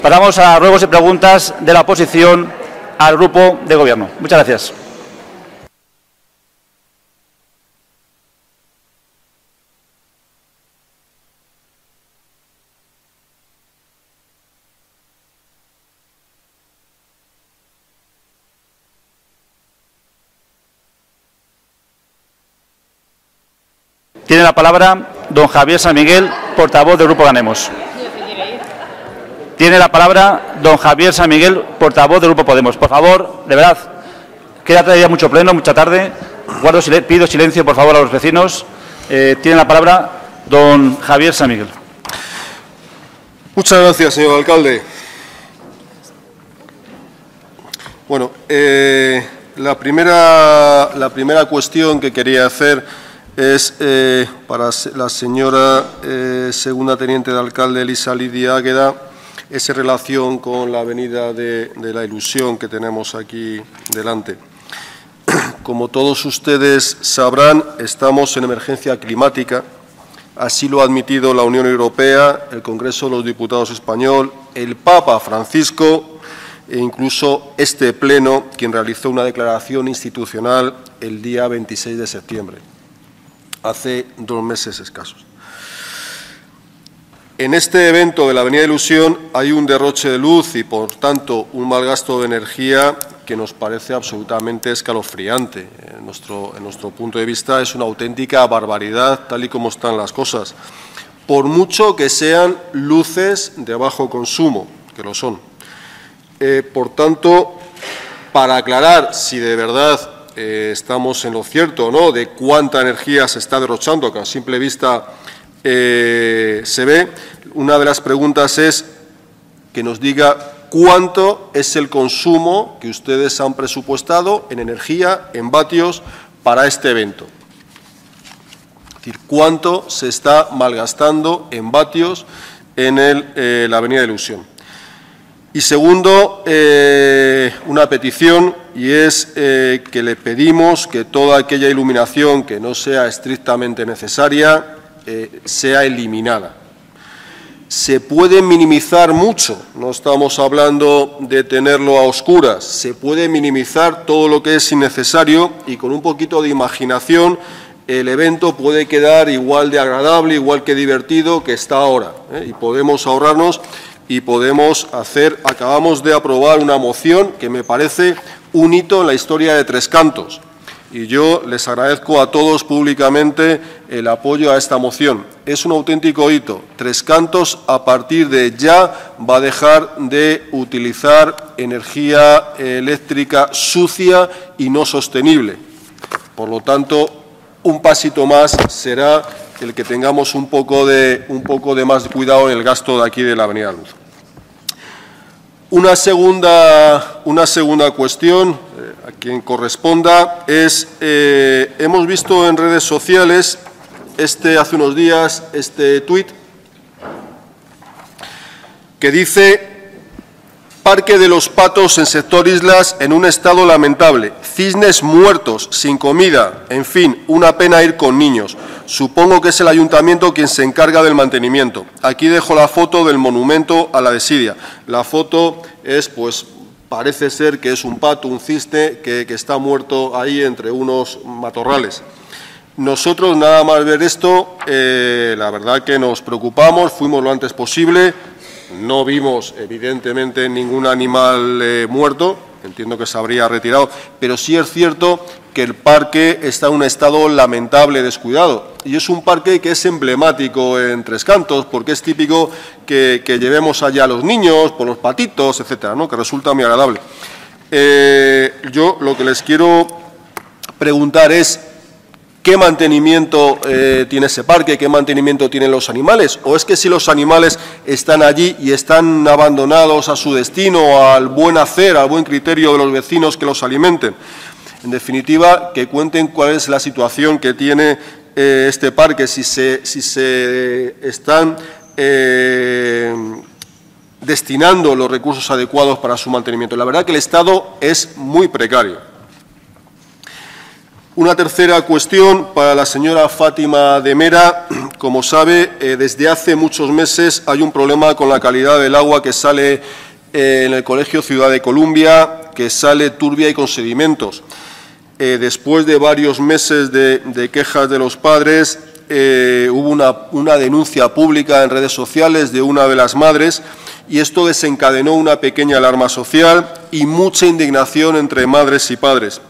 Pasamos a ruegos y preguntas de la oposición al Grupo de Gobierno. Muchas gracias. Tiene la palabra don Javier San Miguel, portavoz del Grupo Ganemos. Tiene la palabra don Javier San Miguel, portavoz del Grupo Podemos. Por favor, de verdad, queda todavía mucho pleno, mucha tarde. Pido silencio, por favor, a los vecinos. Tiene la palabra don Javier San Miguel. Muchas gracias, señor alcalde. Bueno, la primera cuestión que quería hacer es para la señora segunda teniente de alcalde Elisa Lidia Águeda. Es en relación con la avenida de la Ilusión que tenemos aquí delante. Como todos ustedes sabrán, estamos en emergencia climática. Así lo ha admitido la Unión Europea, el Congreso de los Diputados español, el Papa Francisco e incluso este Pleno, quien realizó una declaración institucional el día 26 de septiembre, hace 2 meses escasos. En este evento de la Avenida Ilusión hay un derroche de luz y, por tanto, un mal gasto de energía que nos parece absolutamente escalofriante. En nuestro punto de vista es una auténtica barbaridad, tal y como están las cosas, por mucho que sean luces de bajo consumo, que lo son. Por tanto, para aclarar si de verdad estamos en lo cierto o no de cuánta energía se está derrochando, que a simple vista se ve, una de las preguntas es que nos diga cuánto es el consumo que ustedes han presupuestado en energía, en vatios, para este evento. Es decir, cuánto se está malgastando en vatios en la Avenida Ilusión. Y segundo, una petición, y es que le pedimos que toda aquella iluminación que no sea estrictamente necesaria sea eliminada. Se puede minimizar mucho, no estamos hablando de tenerlo a oscuras, se puede minimizar todo lo que es innecesario y con un poquito de imaginación el evento puede quedar igual de agradable, igual que divertido que está ahora, y podemos ahorrarnos y podemos hacer. Acabamos de aprobar una moción que me parece un hito en la historia de Tres Cantos. Y yo les agradezco a todos públicamente el apoyo a esta moción. Es un auténtico hito. Tres Cantos, a partir de ya, va a dejar de utilizar energía eléctrica sucia y no sostenible. Por lo tanto, un pasito más será el que tengamos un poco de más cuidado en el gasto de aquí de la Avenida Luz. Una segunda cuestión, a quien corresponda, es, hemos visto en redes sociales hace unos días este tuit que dice: Parque de los Patos en sector Islas en un estado lamentable, cisnes muertos, sin comida, en fin, una pena ir con niños. Supongo que es el ayuntamiento quien se encarga del mantenimiento. Aquí dejo la foto del monumento a la desidia. La foto es, pues, parece ser que es un pato, un cisne, que está muerto ahí entre unos matorrales. Nosotros, nada más ver esto, la verdad que nos preocupamos, fuimos lo antes posible. No vimos, evidentemente, ningún animal muerto, entiendo que se habría retirado, pero sí es cierto que el parque está en un estado lamentable, descuidado. Y es un parque que es emblemático en Tres Cantos, porque es típico que llevemos allá a los niños, por los patitos, etcétera, ¿no?, que resulta muy agradable. Yo lo que les quiero preguntar es: ¿qué mantenimiento tiene ese parque? ¿Qué mantenimiento tienen los animales? ¿O es que si los animales están allí y están abandonados a su destino, al buen hacer, al buen criterio de los vecinos que los alimenten? En definitiva, que cuenten cuál es la situación que tiene este parque, si se están destinando los recursos adecuados para su mantenimiento. La verdad que el estado es muy precario. Una tercera cuestión para la señora Fátima de Mera, como sabe, desde hace muchos meses hay un problema con la calidad del agua que sale en el Colegio Ciudad de Columbia, que sale turbia y con sedimentos. Después de varios meses de quejas de los padres, hubo una denuncia pública en redes sociales de una de las madres y esto desencadenó una pequeña alarma social y mucha indignación entre madres y padres.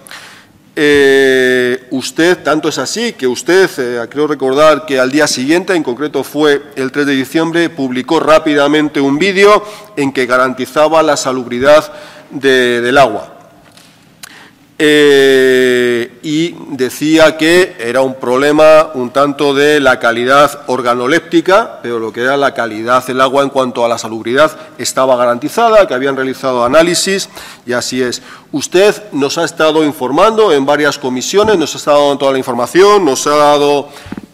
Usted, tanto es así que usted, creo recordar que al día siguiente, en concreto fue el 3 de diciembre, publicó rápidamente un vídeo en que garantizaba la salubridad del agua. Y decía que era un problema un tanto de la calidad organoléptica, pero lo que era la calidad del agua en cuanto a la salubridad estaba garantizada, que habían realizado análisis y así es. Usted nos ha estado informando en varias comisiones, nos ha estado dando toda la información, nos ha dado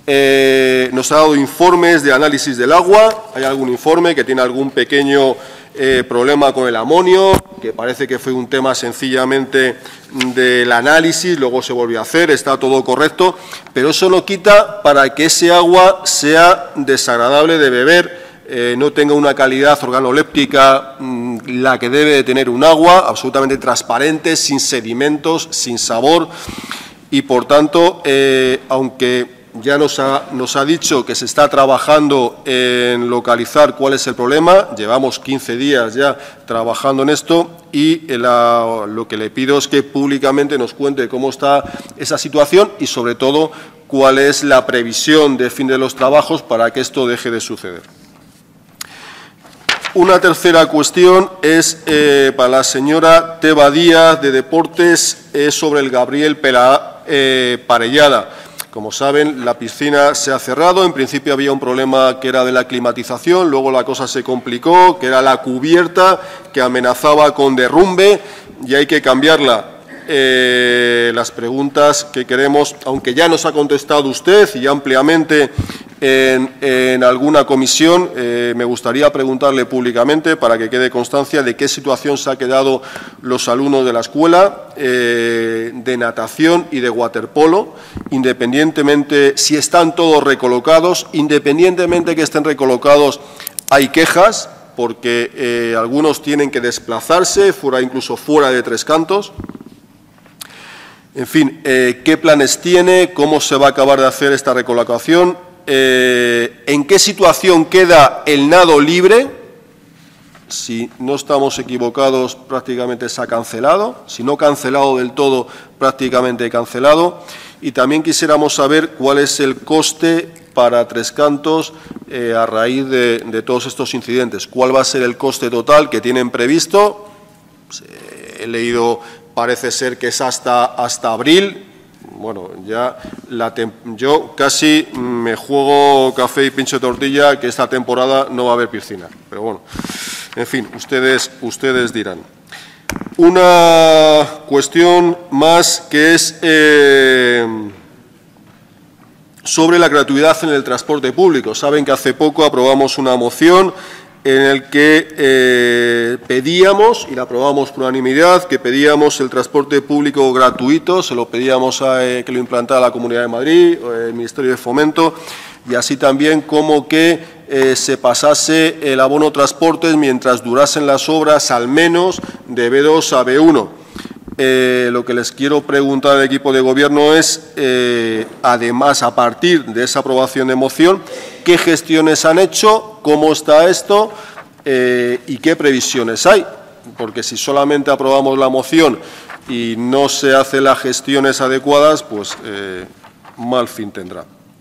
informes de análisis del agua. Hay algún informe que tiene algún pequeño problema con el amonio, que parece que fue un tema sencillamente del análisis, luego se volvió a hacer, está todo correcto, pero eso no quita para que ese agua sea desagradable de beber, no tenga una calidad organoléptica la que debe de tener un agua, absolutamente transparente, sin sedimentos, sin sabor y, por tanto, aunque ya nos ha dicho que se está trabajando en localizar cuál es el problema. Llevamos 15 días ya trabajando en esto y lo que le pido es que públicamente nos cuente cómo está esa situación y, sobre todo, cuál es la previsión de fin de los trabajos para que esto deje de suceder. Una tercera cuestión es para la señora Teba Díaz, de Deportes, sobre el Gabriel Parellada. Como saben, la piscina se ha cerrado. En principio había un problema que era de la climatización, luego la cosa se complicó, que era la cubierta que amenazaba con derrumbe y hay que cambiarla. Las preguntas que queremos, aunque ya nos ha contestado usted y ampliamente en alguna comisión, me gustaría preguntarle públicamente para que quede constancia de qué situación se han quedado los alumnos de la escuela de natación y de waterpolo, independientemente si están todos recolocados, independientemente que estén recolocados, hay quejas porque algunos tienen que desplazarse incluso fuera de Tres Cantos. En fin, ¿qué planes tiene? ¿Cómo se va a acabar de hacer esta recolocación? ¿En qué situación queda el nado libre? Si no estamos equivocados, prácticamente se ha cancelado. Si no cancelado del todo, prácticamente cancelado. Y también quisiéramos saber cuál es el coste para Tres Cantos a raíz de todos estos incidentes. ¿Cuál va a ser el coste total que tienen previsto? He leído... Parece ser que es hasta abril. Bueno, ya yo casi me juego café y pincho tortilla que esta temporada no va a haber piscina. Pero bueno, en fin, ustedes dirán. Una cuestión más que es sobre la gratuidad en el transporte público. Saben que hace poco aprobamos una moción en el que pedíamos, y la aprobamos por unanimidad, que pedíamos el transporte público gratuito, se lo pedíamos que lo implantara la Comunidad de Madrid, el Ministerio de Fomento, y así también como que se pasase el abono transportes mientras durasen las obras al menos de B2 a B1. Lo que les quiero preguntar al equipo de Gobierno es, además, a partir de esa aprobación de moción, ¿qué gestiones han hecho? ¿Cómo está esto? ¿Y qué previsiones hay? Porque si solamente aprobamos la moción y no se hacen las gestiones adecuadas, pues mal fin tendrá.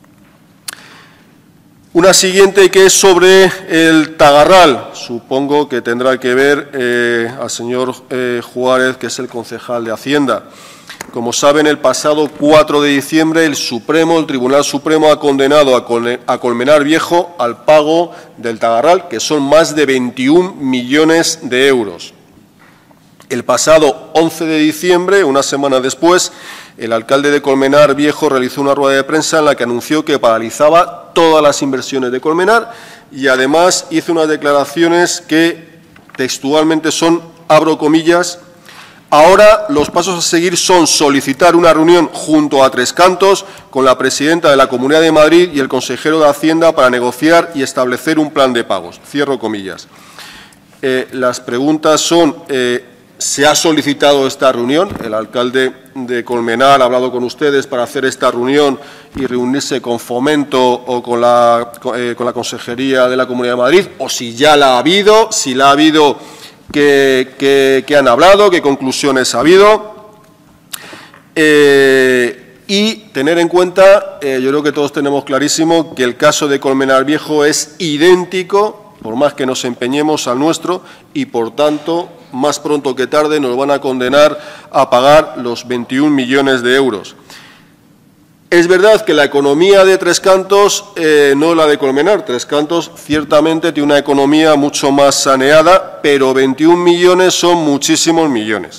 Una siguiente que es sobre el Tagarral. Supongo que tendrá que ver al señor Juárez, que es el concejal de Hacienda. Como saben, el pasado 4 de diciembre el Tribunal Supremo ha condenado a Colmenar Viejo al pago del Tagarral, que son más de 21 millones de euros. El pasado 11 de diciembre, una semana después, el alcalde de Colmenar Viejo realizó una rueda de prensa en la que anunció que paralizaba todas las inversiones de Colmenar y además hizo unas declaraciones que textualmente son, abro comillas, Ahora los pasos a seguir son solicitar una reunión junto a Tres Cantos con la presidenta de la Comunidad de Madrid y el consejero de Hacienda para negociar y establecer un plan de pagos. Cierro comillas. Las preguntas son, ¿se ha solicitado esta reunión? El alcalde de Colmenar ha hablado con ustedes para hacer esta reunión y reunirse con Fomento o con la Consejería de la Comunidad de Madrid, o si ya la ha habido, si la ha habido, ¿qué han hablado, qué conclusiones ha habido. Y tener en cuenta, yo creo que todos tenemos clarísimo que el caso de Colmenar Viejo es idéntico, por más que nos empeñemos, al nuestro, y por tanto, más pronto que tarde nos van a condenar a pagar los 21 millones de euros. Es verdad que la economía de Tres Cantos no es la de Colmenar. Tres Cantos ciertamente tiene una economía mucho más saneada, pero 21 millones son muchísimos millones.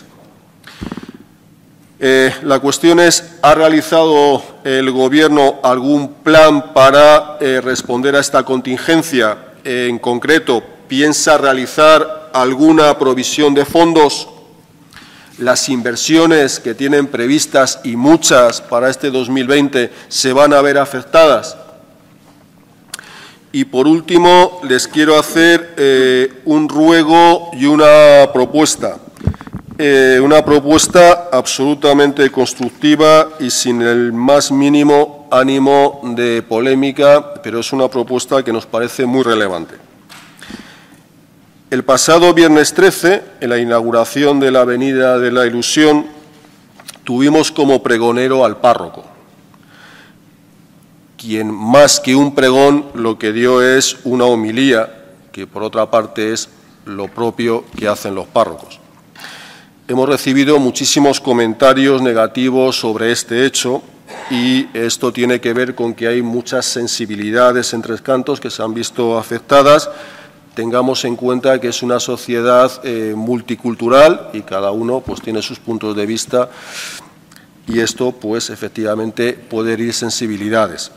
La cuestión es, ¿ha realizado el Gobierno algún plan para responder a esta contingencia? En concreto, ¿piensa realizar alguna provisión de fondos? Las inversiones que tienen previstas, y muchas para este 2020, ¿se van a ver afectadas? Y, por último, les quiero hacer un ruego y una propuesta. Una propuesta absolutamente constructiva y sin el más mínimo ánimo de polémica, pero es una propuesta que nos parece muy relevante. El pasado viernes 13, en la inauguración de la Avenida de la Ilusión, tuvimos como pregonero al párroco, quien más que un pregón lo que dio es una homilía, que por otra parte es lo propio que hacen los párrocos. Hemos recibido muchísimos comentarios negativos sobre este hecho y esto tiene que ver con que hay muchas sensibilidades en Tres Cantos que se han visto afectadas. Tengamos en cuenta que es una sociedad multicultural y cada uno pues tiene sus puntos de vista y esto pues efectivamente puede herir sensibilidades.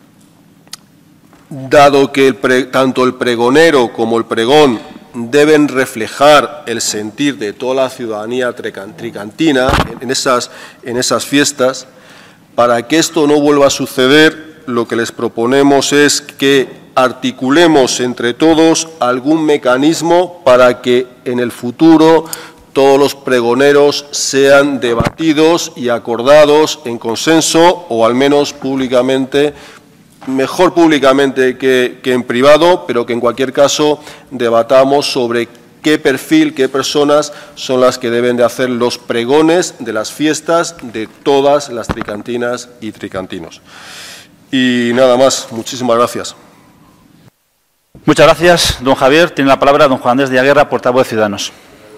Dado que tanto el pregonero como el pregón deben reflejar el sentir de toda la ciudadanía tricantina en esas fiestas, para que esto no vuelva a suceder, lo que les proponemos es que articulemos entre todos algún mecanismo para que en el futuro todos los pregoneros sean debatidos y acordados en consenso o al menos públicamente, mejor públicamente que en privado, pero que en cualquier caso debatamos sobre qué perfil, qué personas son las que deben de hacer los pregones de las fiestas de todas las tricantinas y tricantinos. Y nada más, muchísimas gracias. Muchas gracias, don Javier. Tiene la palabra don Juan Andrés de la Guerra, portavoz de Ciudadanos.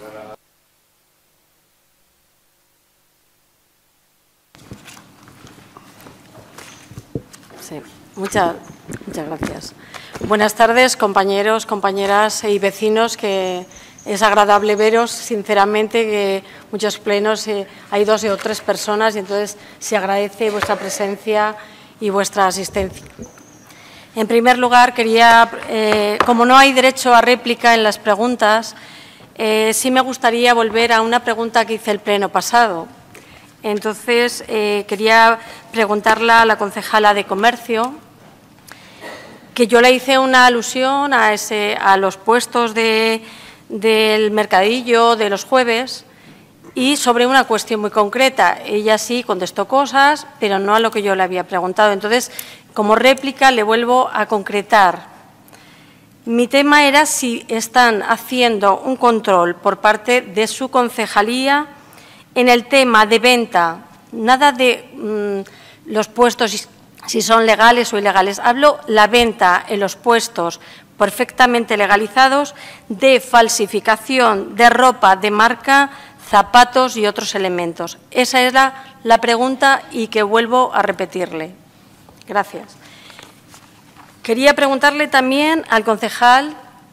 Sí, muchas gracias. Buenas tardes, compañeros, compañeras y vecinos, que es agradable veros, sinceramente, que muchos plenos hay 2 o 3 personas y entonces se agradece vuestra presencia y vuestra asistencia. En primer lugar, quería, como no hay derecho a réplica en las preguntas, sí me gustaría volver a una pregunta que hice el pleno pasado. Entonces, quería preguntarle a la concejala de Comercio, que yo le hice una alusión a los puestos del mercadillo de los jueves y sobre una cuestión muy concreta. Ella sí contestó cosas, pero no a lo que yo le había preguntado. Entonces, como réplica, le vuelvo a concretar. Mi tema era si están haciendo un control por parte de su concejalía en el tema de venta, nada de los puestos, si son legales o ilegales. Hablo la venta en los puestos perfectamente legalizados de falsificación de ropa de marca, zapatos y otros elementos. Esa es la pregunta y que vuelvo a repetirle. Gracias. Quería preguntarle también al concejal,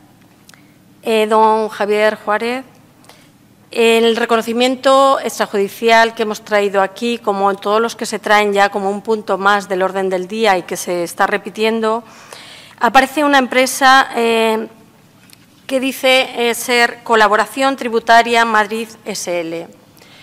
don Javier Juárez, el reconocimiento extrajudicial que hemos traído aquí, como en todos los que se traen ya como un punto más del orden del día y que se está repitiendo, aparece una empresa que dice ser Colaboración Tributaria Madrid SL.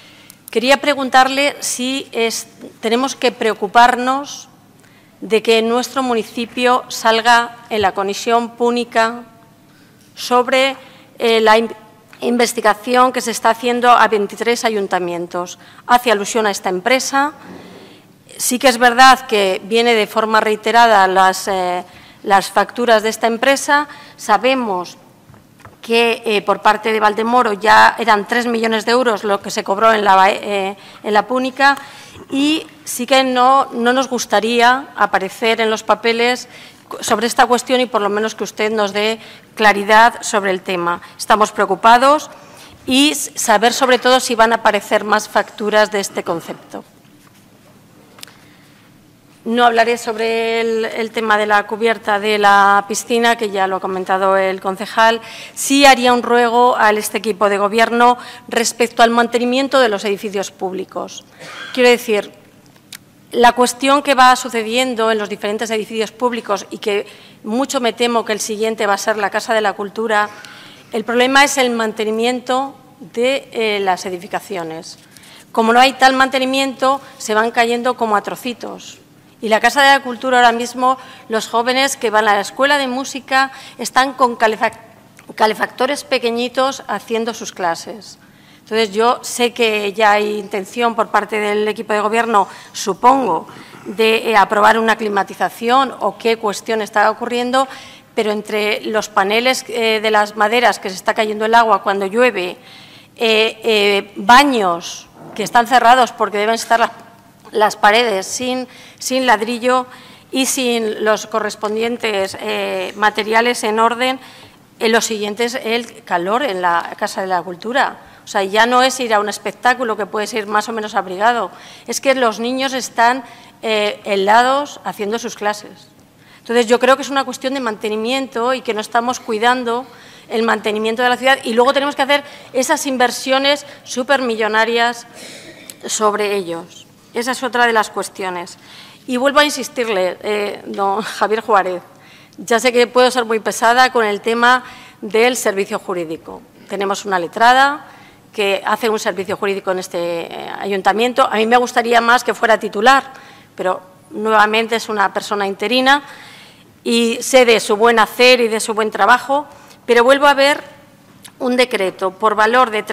Quería preguntarle si tenemos que preocuparnos de que en nuestro municipio salga en la comisión pública sobre la investigación que se está haciendo a 23 ayuntamientos. Hace alusión a esta empresa. Sí que es verdad que viene de forma reiterada las facturas de esta empresa. Sabemos que por parte de Valdemoro ya eran 3 millones de euros lo que se cobró en la púnica, y sí que no nos gustaría aparecer en los papeles sobre esta cuestión y por lo menos que usted nos dé claridad sobre el tema. Estamos preocupados y saber sobre todo si van a aparecer más facturas de este concepto. No hablaré sobre el tema de la cubierta de la piscina, que ya lo ha comentado el concejal. Sí haría un ruego a este equipo de Gobierno respecto al mantenimiento de los edificios públicos. Quiero decir, la cuestión que va sucediendo en los diferentes edificios públicos, y que mucho me temo que el siguiente va a ser la Casa de la Cultura, el problema es el mantenimiento de las edificaciones. Como no hay tal mantenimiento, se van cayendo como a trocitos. Y la Casa de la Cultura ahora mismo, los jóvenes que van a la escuela de música están con calefactores pequeñitos haciendo sus clases. Entonces, yo sé que ya hay intención por parte del equipo de Gobierno, supongo, de aprobar una climatización o qué cuestión está ocurriendo, pero entre los paneles de las maderas que se está cayendo el agua cuando llueve, baños que están cerrados porque deben estar las paredes sin ladrillo y sin los correspondientes materiales en orden, lo siguiente es el calor en la Casa de la Cultura. O sea, ya no es ir a un espectáculo que puede ser más o menos abrigado, es que los niños están helados haciendo sus clases. Entonces, yo creo que es una cuestión de mantenimiento y que no estamos cuidando el mantenimiento de la ciudad, y luego tenemos que hacer esas inversiones supermillonarias sobre ellos. Esa es otra de las cuestiones. Y vuelvo a insistirle, don Javier Juárez, ya sé que puedo ser muy pesada con el tema del servicio jurídico. Tenemos una letrada que hace un servicio jurídico en este ayuntamiento. A mí me gustaría más que fuera titular, pero nuevamente es una persona interina y sé de su buen hacer y de su buen trabajo, pero vuelvo a ver un decreto por valor de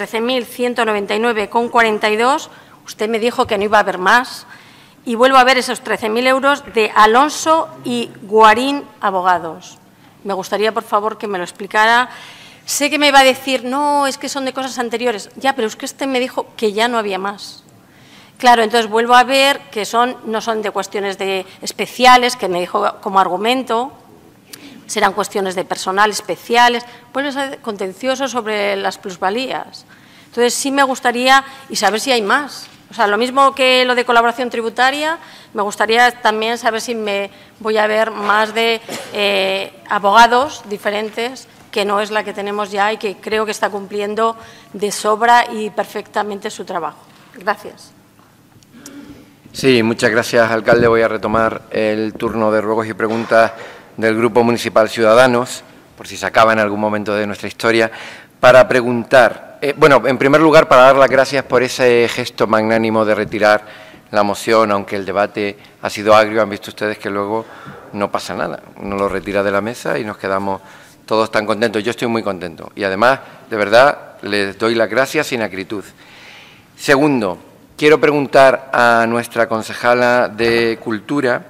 13.199,42. Usted me dijo que no iba a haber más, y vuelvo a ver esos 13.000 euros de Alonso y Guarín Abogados. Me gustaría, por favor, que me lo explicara. Sé que me va a decir, no, es que son de cosas anteriores. Ya, pero es que usted me dijo que ya no había más. Claro, entonces vuelvo a ver que no son de cuestiones especiales, que me dijo como argumento, serán cuestiones de personal especiales, pues contencioso sobre las plusvalías. Entonces, sí me gustaría y saber si hay más. O sea, lo mismo que lo de colaboración tributaria, me gustaría también saber si me voy a ver más de abogados diferentes, que no es la que tenemos ya y que creo que está cumpliendo de sobra y perfectamente su trabajo. Gracias. Sí, muchas gracias, alcalde. Voy a retomar el turno de ruegos y preguntas del Grupo Municipal Ciudadanos, por si se acaba en algún momento de nuestra historia, para preguntar. Bueno, en primer lugar, para dar las gracias por ese gesto magnánimo de retirar la moción, aunque el debate ha sido agrio. Han visto ustedes que luego no pasa nada. Uno lo retira de la mesa y nos quedamos todos tan contentos. Yo estoy muy contento y además, de verdad, les doy las gracias sin acritud. Segundo, quiero preguntar a nuestra concejala de Cultura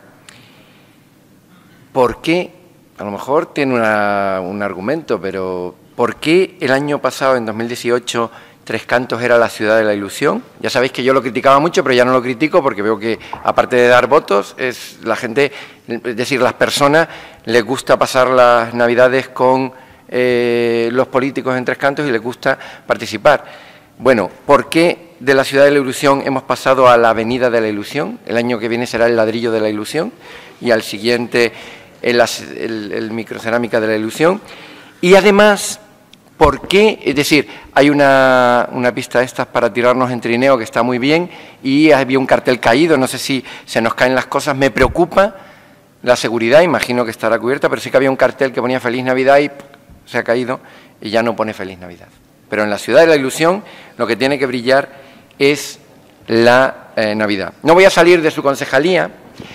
por qué, a lo mejor tiene un argumento, pero ¿por qué el año pasado, en 2018, Tres Cantos era la ciudad de la ilusión? Ya sabéis que yo lo criticaba mucho, pero ya no lo critico porque veo que, aparte de dar votos, la gente, es decir, las personas, les gusta pasar las Navidades con los políticos en Tres Cantos y les gusta participar. Bueno, ¿por qué de la ciudad de la ilusión hemos pasado a la avenida de la ilusión? El año que viene será el ladrillo de la ilusión y al siguiente el microcerámica de la ilusión. Y además, ¿por qué? Es decir, hay una pista de estas para tirarnos en trineo que está muy bien y había un cartel caído, no sé si se nos caen las cosas, me preocupa la seguridad, imagino que estará cubierta, pero sí que había un cartel que ponía Feliz Navidad y se ha caído y ya no pone Feliz Navidad. Pero en la ciudad de la ilusión lo que tiene que brillar es la Navidad. No voy a salir de su concejalía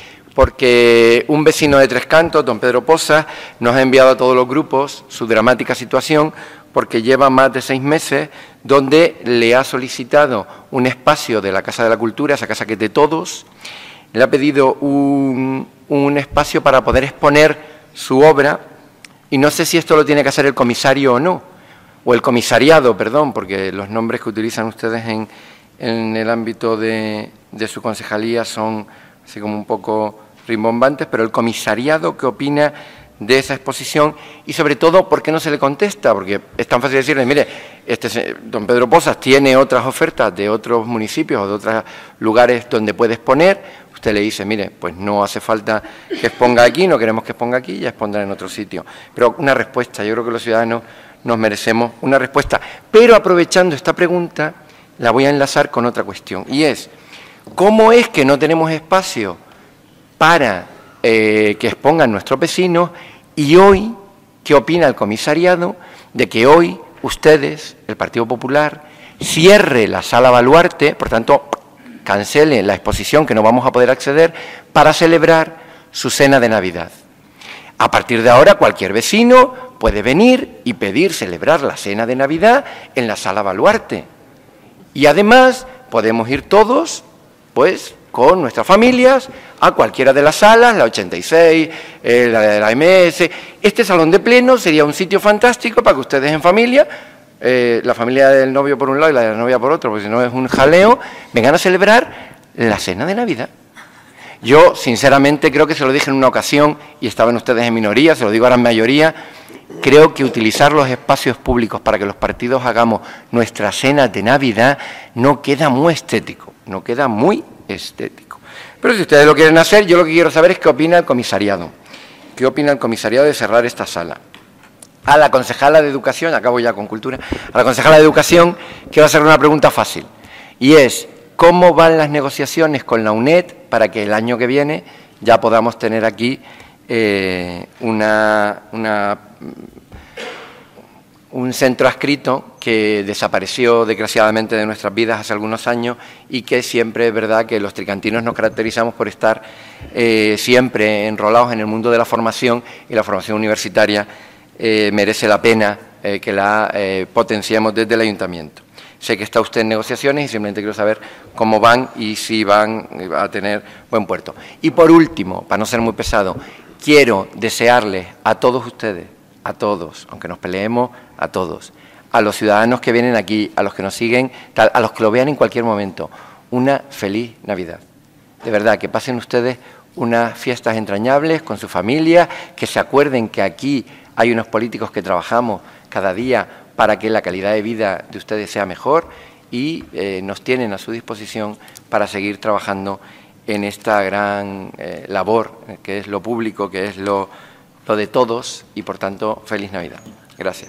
porque un vecino de Tres Cantos, don Pedro Poza, nos ha enviado a todos los grupos su dramática situación porque lleva más de 6 meses donde le ha solicitado un espacio de la Casa de la Cultura, esa casa que es de todos, le ha pedido un espacio para poder exponer su obra y no sé si esto lo tiene que hacer el comisario o no, o el comisariado, perdón, porque los nombres que utilizan ustedes en el ámbito de su concejalía son así como un poco rimbombantes, pero el comisariado, ¿qué opina de esa exposición? Y sobre todo, ¿por qué no se le contesta? Porque es tan fácil decirle, mire, don Pedro Pozas tiene otras ofertas de otros municipios o de otros lugares donde puede exponer. Usted le dice, mire, pues no hace falta que exponga aquí, no queremos que exponga aquí, ya expondrá en otro sitio. Pero una respuesta, yo creo que los ciudadanos nos merecemos una respuesta. Pero aprovechando esta pregunta, la voy a enlazar con otra cuestión, y es, ¿cómo es que no tenemos espacio para que expongan nuestros vecinos? Y hoy, ¿qué opina el comisariado de que hoy ustedes, el Partido Popular, cierre la Sala Baluarte, por tanto, cancele la exposición que no vamos a poder acceder para celebrar su cena de Navidad? A partir de ahora, cualquier vecino puede venir y pedir celebrar la cena de Navidad en la Sala Baluarte. Y además, podemos ir todos, pues, con nuestras familias a cualquiera de las salas, la 86, la de la MS. Este salón de pleno sería un sitio fantástico para que ustedes en familia, la familia del novio por un lado y la de la novia por otro, porque si no es un jaleo, vengan a celebrar la cena de Navidad. Yo, sinceramente, creo que se lo dije en una ocasión y estaban ustedes en minoría, se lo digo ahora en mayoría, creo que utilizar los espacios públicos para que los partidos hagamos nuestra cena de Navidad no queda muy estético, no queda muy estético. Pero si ustedes lo quieren hacer, yo lo que quiero saber es qué opina el comisariado. ¿Qué opina el comisariado de cerrar esta sala? A la concejala de Educación, acabo ya con Cultura, a la concejala de Educación quiero hacer una pregunta fácil, y es, ¿cómo van las negociaciones con la UNED para que el año que viene ya podamos tener aquí un centro adscrito que desapareció desgraciadamente de nuestras vidas hace algunos años y que siempre es verdad que los tricantinos nos caracterizamos por estar siempre enrolados en el mundo de la formación, y la formación universitaria merece la pena que la potenciemos desde el ayuntamiento. Sé que está usted en negociaciones y simplemente quiero saber cómo van y si van a tener buen puerto. Y por último, para no ser muy pesado, quiero desearles a todos ustedes, a todos, aunque nos peleemos, a todos, a los ciudadanos que vienen aquí, a los que nos siguen, a los que lo vean en cualquier momento, una feliz Navidad. De verdad, que pasen ustedes unas fiestas entrañables con su familia, que se acuerden que aquí hay unos políticos que trabajamos cada día para que la calidad de vida de ustedes sea mejor y nos tienen a su disposición para seguir trabajando en esta gran labor que es lo público, que es lo de todos y, por tanto, feliz Navidad. Gracias.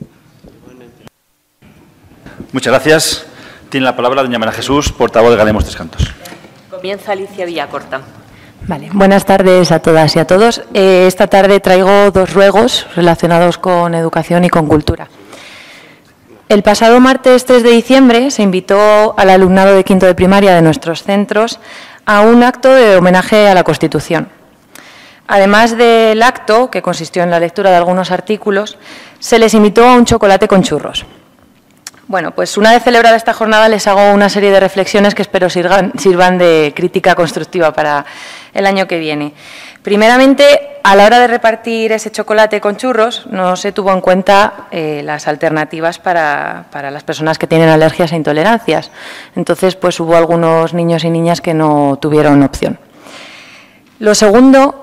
Muchas gracias. Tiene la palabra doña María Jesús, portavoz de Ganemos Tres Cantos. Comienza Alicia Villacorta. Vale, buenas tardes a todas y a todos. Esta tarde traigo 2 ruegos relacionados con educación y con cultura. El pasado martes 3 de diciembre se invitó al alumnado de quinto de primaria de nuestros centros a un acto de homenaje a la Constitución. Además del acto, que consistió en la lectura de algunos artículos, se les invitó a un chocolate con churros. Bueno, pues una vez celebrada esta jornada les hago una serie de reflexiones que espero sirvan de crítica constructiva para el año que viene. Primeramente, a la hora de repartir ese chocolate con churros, no se tuvo en cuenta las alternativas para las personas que tienen alergias e intolerancias. Entonces, pues hubo algunos niños y niñas que no tuvieron opción. Lo segundo,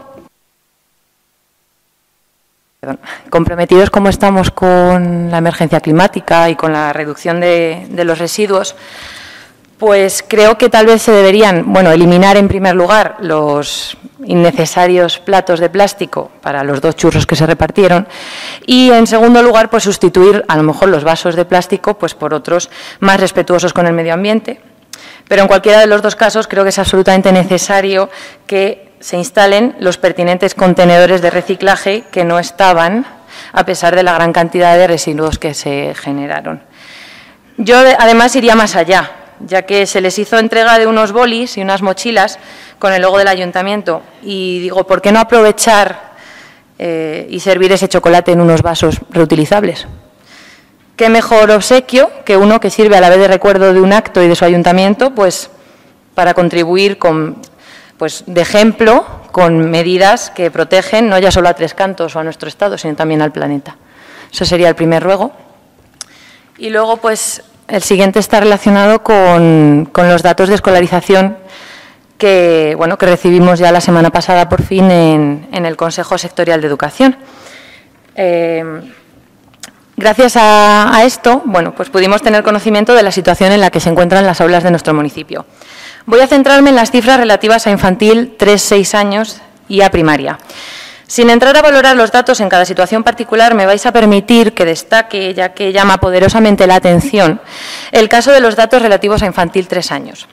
comprometidos como estamos con la emergencia climática y con la reducción de los residuos, pues creo que tal vez se deberían, eliminar en primer lugar los innecesarios platos de plástico para los 2 churros que se repartieron y en segundo lugar, pues sustituir a lo mejor los vasos de plástico pues por otros más respetuosos con el medio ambiente. Pero en cualquiera de los 2 casos creo que es absolutamente necesario que se instalen los pertinentes contenedores de reciclaje que no estaban, a pesar de la gran cantidad de residuos que se generaron. Yo, además, iría más allá, ya que se les hizo entrega de unos bolis y unas mochilas con el logo del ayuntamiento. Y digo, ¿por qué no aprovechar y servir ese chocolate en unos vasos reutilizables? ¿Qué mejor obsequio que uno que sirve a la vez de recuerdo de un acto y de su ayuntamiento, pues para contribuir de ejemplo con medidas que protegen no ya solo a Tres Cantos o a nuestro Estado, sino también al planeta? Eso sería el primer ruego. Y luego, pues, el siguiente está relacionado con los datos de escolarización que recibimos ya la semana pasada por fin en el Consejo Sectorial de Educación. Gracias a esto, pues pudimos tener conocimiento de la situación en la que se encuentran las aulas de nuestro municipio. Voy a centrarme en las cifras relativas a infantil 3-6 años y a primaria. Sin entrar a valorar los datos en cada situación particular, me vais a permitir que destaque, ya que llama poderosamente la atención, el caso de los datos relativos a infantil 3 años.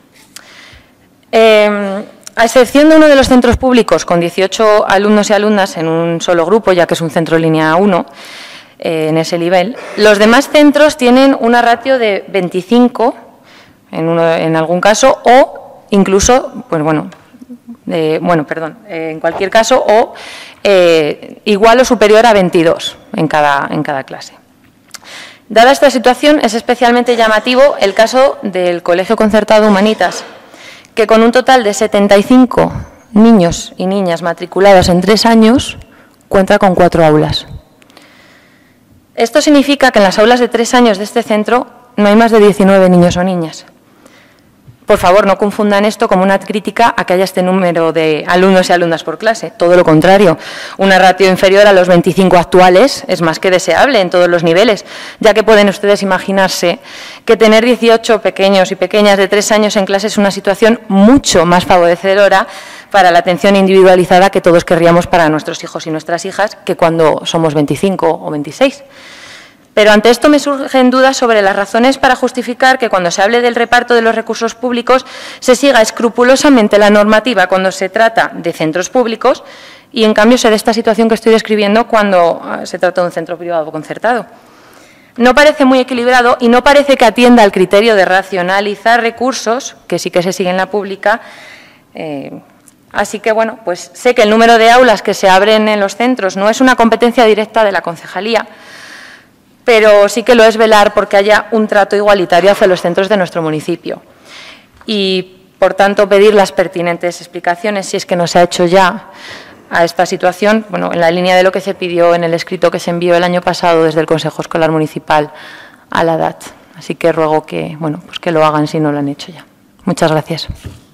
A excepción de uno de los centros públicos con 18 alumnos y alumnas en un solo grupo, ya que es un centro línea 1, en ese nivel, los demás centros tienen una ratio de 25, en algún caso, o incluso, en cualquier caso, o igual o superior a 22 en cada clase. Dada esta situación, es especialmente llamativo el caso del Colegio Concertado Humanitas, que con un total de 75 niños y niñas matriculados en 3 años, cuenta con 4 aulas. Esto significa que en las aulas de 3 años de este centro no hay más de 19 niños o niñas. Por favor, no confundan esto como una crítica a que haya este número de alumnos y alumnas por clase. Todo lo contrario, una ratio inferior a los 25 actuales es más que deseable en todos los niveles, ya que pueden ustedes imaginarse que tener 18 pequeños y pequeñas de 3 años en clase es una situación mucho más favorecedora para la atención individualizada que todos querríamos para nuestros hijos y nuestras hijas que cuando somos 25 o 26. Pero ante esto me surgen dudas sobre las razones para justificar que cuando se hable del reparto de los recursos públicos se siga escrupulosamente la normativa cuando se trata de centros públicos y en cambio se dé esta situación que estoy describiendo cuando se trata de un centro privado o concertado. No parece muy equilibrado y no parece que atienda al criterio de racionalizar recursos, que sí que se sigue en la pública. Así que, pues sé que el número de aulas que se abren en los centros no es una competencia directa de la concejalía, pero sí que lo es velar porque haya un trato igualitario hacia los centros de nuestro municipio. Y, por tanto, pedir las pertinentes explicaciones, si es que no se ha hecho ya, a esta situación, en la línea de lo que se pidió en el escrito que se envió el año pasado desde el Consejo Escolar Municipal a la DAT. Así que ruego que, pues que lo hagan si no lo han hecho ya. Muchas gracias.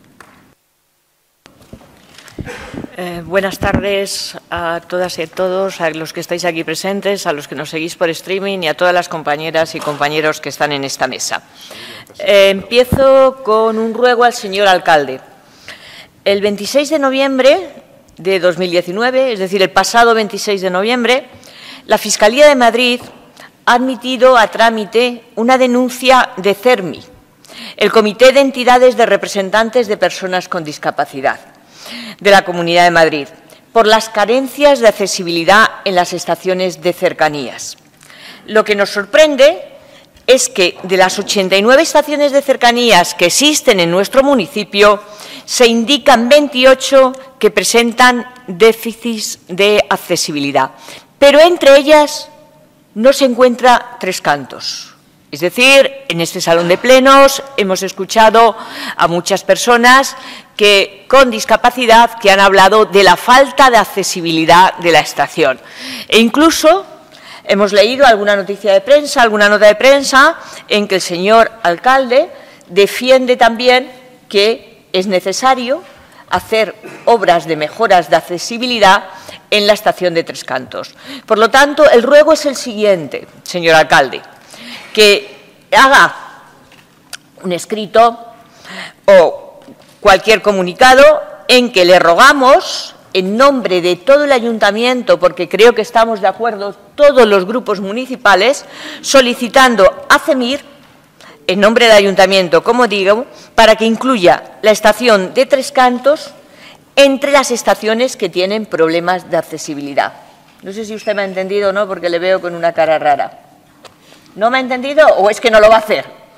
Buenas tardes a todas y a todos, a los que estáis aquí presentes, a los que nos seguís por streaming y a todas las compañeras y compañeros que están en esta mesa. Empiezo con un ruego al señor alcalde. El 26 de noviembre de 2019, es decir, el pasado 26 de noviembre, la Fiscalía de Madrid ha admitido a trámite una denuncia de CERMI, el Comité de Entidades de Representantes de Personas con Discapacidad de la Comunidad de Madrid, por las carencias de accesibilidad en las estaciones de cercanías. Lo que nos sorprende es que de las 89 estaciones de cercanías que existen en nuestro municipio, se indican 28 que presentan déficits de accesibilidad, pero entre ellas no se encuentra Tres Cantos. Es decir, en este salón de plenos hemos escuchado a muchas personas con discapacidad que han hablado de la falta de accesibilidad de la estación. E incluso hemos leído alguna noticia de prensa, alguna nota de prensa en que el señor alcalde defiende también que es necesario hacer obras de mejoras de accesibilidad en la estación de Tres Cantos. Por lo tanto, el ruego es el siguiente, señor alcalde, que haga un escrito o cualquier comunicado en que le rogamos, en nombre de todo el ayuntamiento, porque creo que estamos de acuerdo todos los grupos municipales, solicitando a CEMIR, en nombre del ayuntamiento, como digo, para que incluya la estación de Tres Cantos entre las estaciones que tienen problemas de accesibilidad. No sé si usted me ha entendido o no, porque le veo con una cara rara. ¿No me ha entendido o es que no lo va a hacer?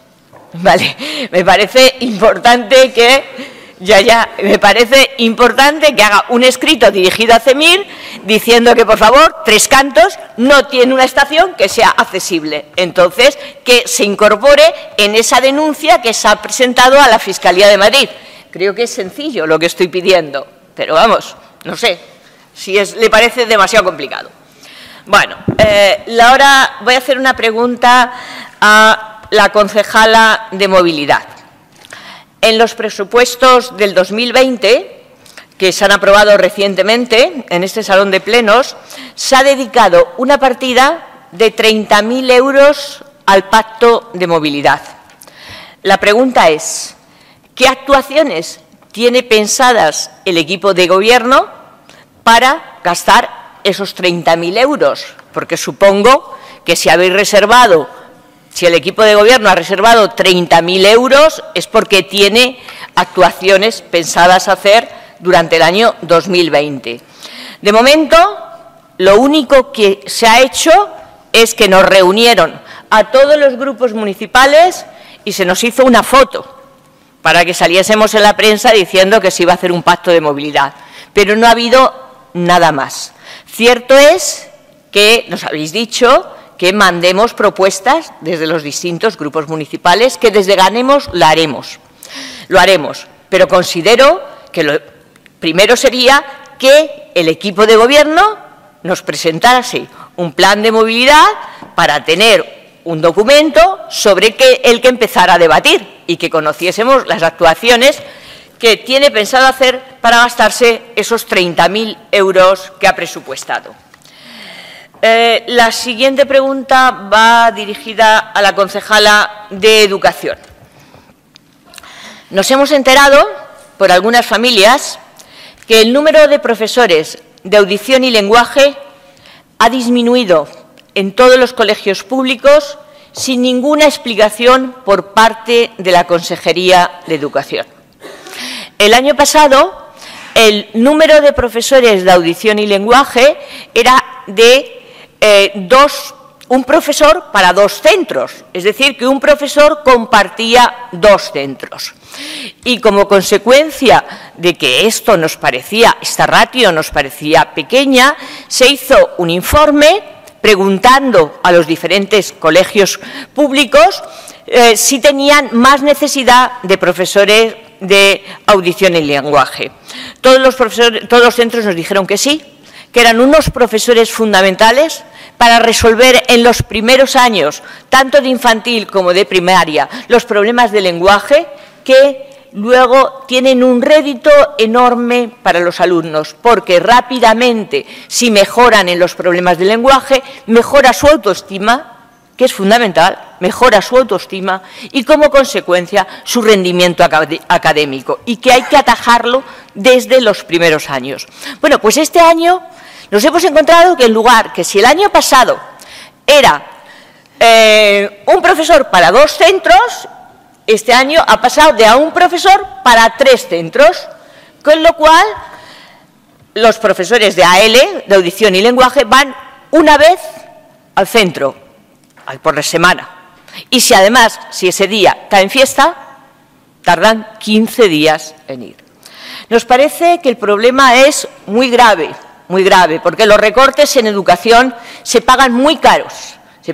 Vale, me parece importante que... me parece importante que haga un escrito dirigido a CEMIR diciendo que, por favor, Tres Cantos no tiene una estación que sea accesible. Entonces, que se incorpore en esa denuncia que se ha presentado a la Fiscalía de Madrid. Creo que es sencillo lo que estoy pidiendo, pero vamos, no sé si le parece demasiado complicado. Bueno, ahora voy a hacer una pregunta a la concejala de Movilidad. En los presupuestos del 2020, que se han aprobado recientemente en este salón de plenos, se ha dedicado una partida de 30.000 euros al Pacto de Movilidad. La pregunta es, ¿qué actuaciones tiene pensadas el equipo de Gobierno para gastar esos 30.000 euros? Porque supongo que si habéis reservado... Si el equipo de Gobierno ha reservado 30.000 euros es porque tiene actuaciones pensadas hacer durante el año 2020. De momento, lo único que se ha hecho es que nos reunieron a todos los grupos municipales y se nos hizo una foto para que saliésemos en la prensa diciendo que se iba a hacer un pacto de movilidad. Pero no ha habido nada más. Cierto es que nos habéis dicho que mandemos propuestas desde los distintos grupos municipales, que desde Ganemos lo haremos, pero considero que lo primero sería que el equipo de Gobierno nos presentase un plan de movilidad para tener un documento sobre el que empezar a debatir y que conociésemos las actuaciones que tiene pensado hacer para gastarse esos 30.000 euros que ha presupuestado. La siguiente pregunta va dirigida a la concejala de Educación. Nos hemos enterado, por algunas familias, que el número de profesores de audición y lenguaje ha disminuido en todos los colegios públicos sin ninguna explicación por parte de la Consejería de Educación. El año pasado, el número de profesores de audición y lenguaje era de un profesor para 2 centros, es decir, que un profesor compartía 2 centros. Y como consecuencia de que esta ratio nos parecía pequeña, se hizo un informe preguntando a los diferentes colegios públicos si tenían más necesidad de profesores de audición y lenguaje. Todos los centros nos dijeron que sí, que eran unos profesores fundamentales para resolver en los primeros años, tanto de infantil como de primaria, los problemas de lenguaje que luego tienen un rédito enorme para los alumnos, porque rápidamente, si mejoran en los problemas de lenguaje, mejora su autoestima, que es fundamental, mejora su autoestima y, como consecuencia, su rendimiento académico, y que hay que atajarlo desde los primeros años. Bueno, pues este año nos hemos encontrado que en lugar que si el año pasado era un profesor para 2 centros, este año ha pasado de a un profesor para 3 centros, con lo cual los profesores de AL, de audición y lenguaje, van una vez al centro, por la semana. Y si además, si ese día cae en fiesta, tardan 15 días en ir. Nos parece que el problema es muy grave, porque los recortes en educación se pagan muy caros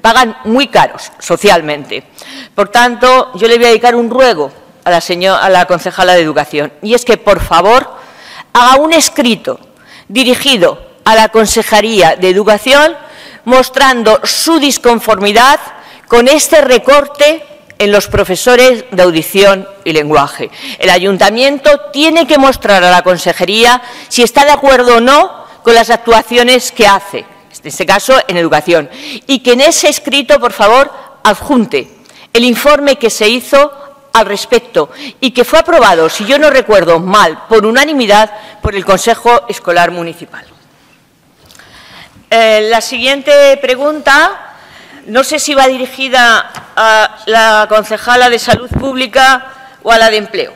socialmente. Por tanto, yo le voy a dedicar un ruego a la concejala de Educación, y es que, por favor, haga un escrito dirigido a la Consejería de Educación mostrando su disconformidad con este recorte en los profesores de audición y lenguaje. El Ayuntamiento tiene que mostrar a la Consejería si está de acuerdo o no con las actuaciones que hace, en este caso en educación, y que en ese escrito, por favor, adjunte el informe que se hizo al respecto y que fue aprobado, si yo no recuerdo mal, por unanimidad por el Consejo Escolar Municipal. La siguiente pregunta, no sé si va dirigida a la concejala de Salud Pública o a la de Empleo.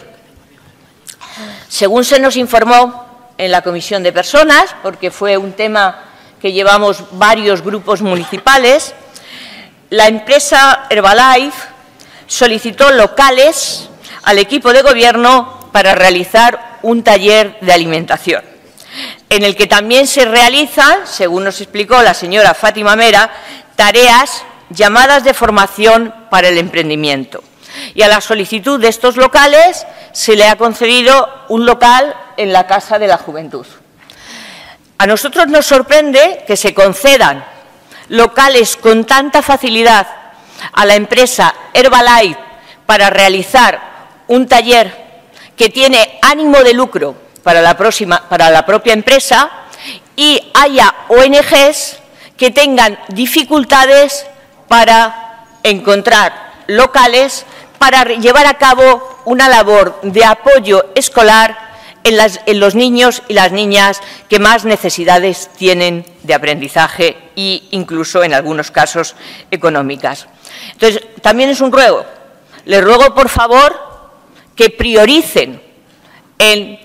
Según se nos informó en la Comisión de Personas, porque fue un tema que llevamos varios grupos municipales, la empresa Herbalife solicitó locales al equipo de gobierno para realizar un taller de alimentación, en el que también se realizan, según nos explicó la señora Fátima Mera, tareas llamadas de formación para el emprendimiento. Y a la solicitud de estos locales se le ha concedido un local en la Casa de la Juventud. A nosotros nos sorprende que se concedan locales con tanta facilidad a la empresa Herbalife para realizar un taller que tiene ánimo de lucro para la propia empresa, y haya ONGs que tengan dificultades para encontrar locales para llevar a cabo una labor de apoyo escolar en los niños y las niñas que más necesidades tienen de aprendizaje e incluso, en algunos casos, económicas. Entonces, también es un ruego. Les ruego, por favor, que prioricen en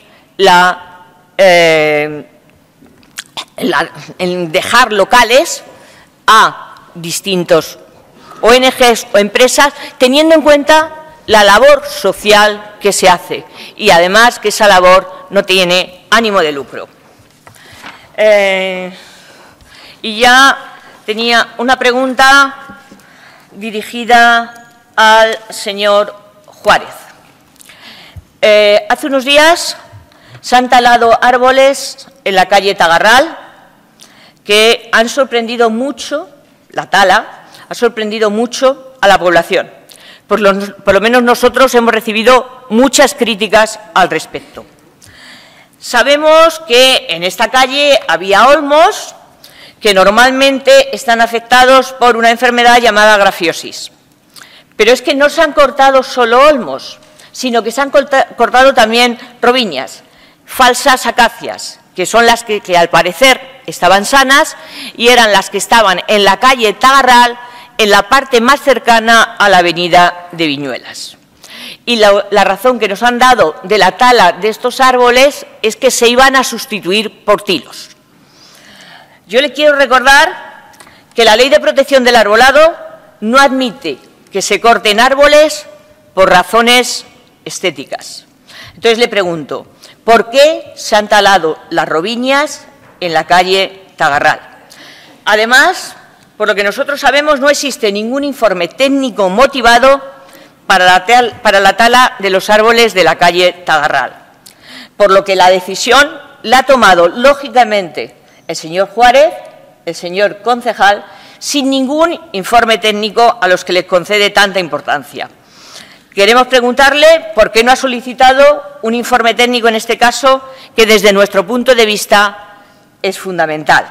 dejar locales a distintos ONGs o empresas, teniendo en cuenta la labor social que se hace y, además, que esa labor no tiene ánimo de lucro. Y ya tenía una pregunta dirigida al señor Juárez. Hace unos días se han talado árboles en la calle Tagarral que han sorprendido mucho, la tala ha sorprendido mucho a la población. Por lo menos nosotros hemos recibido muchas críticas al respecto. Sabemos que en esta calle había olmos que normalmente están afectados por una enfermedad llamada grafiosis. Pero es que no se han cortado solo olmos, sino que se han cortado también robiñas, falsas acacias, que son las que al parecer estaban sanas y eran las que estaban en la calle Tagarral, en la parte más cercana a la avenida de Viñuelas. Y la razón que nos han dado de la tala de estos árboles es que se iban a sustituir por tilos. Yo le quiero recordar que la Ley de Protección del Arbolado no admite que se corten árboles por razones estéticas. Entonces le pregunto, ¿por qué se han talado las robiñas en la calle Tagarral? Además, por lo que nosotros sabemos, no existe ningún informe técnico motivado para la tala de los árboles de la calle Tagarral, por lo que la decisión la ha tomado, lógicamente, el señor Juárez, el señor concejal, sin ningún informe técnico a los que les concede tanta importancia. Queremos preguntarle por qué no ha solicitado un informe técnico en este caso, que desde nuestro punto de vista es fundamental.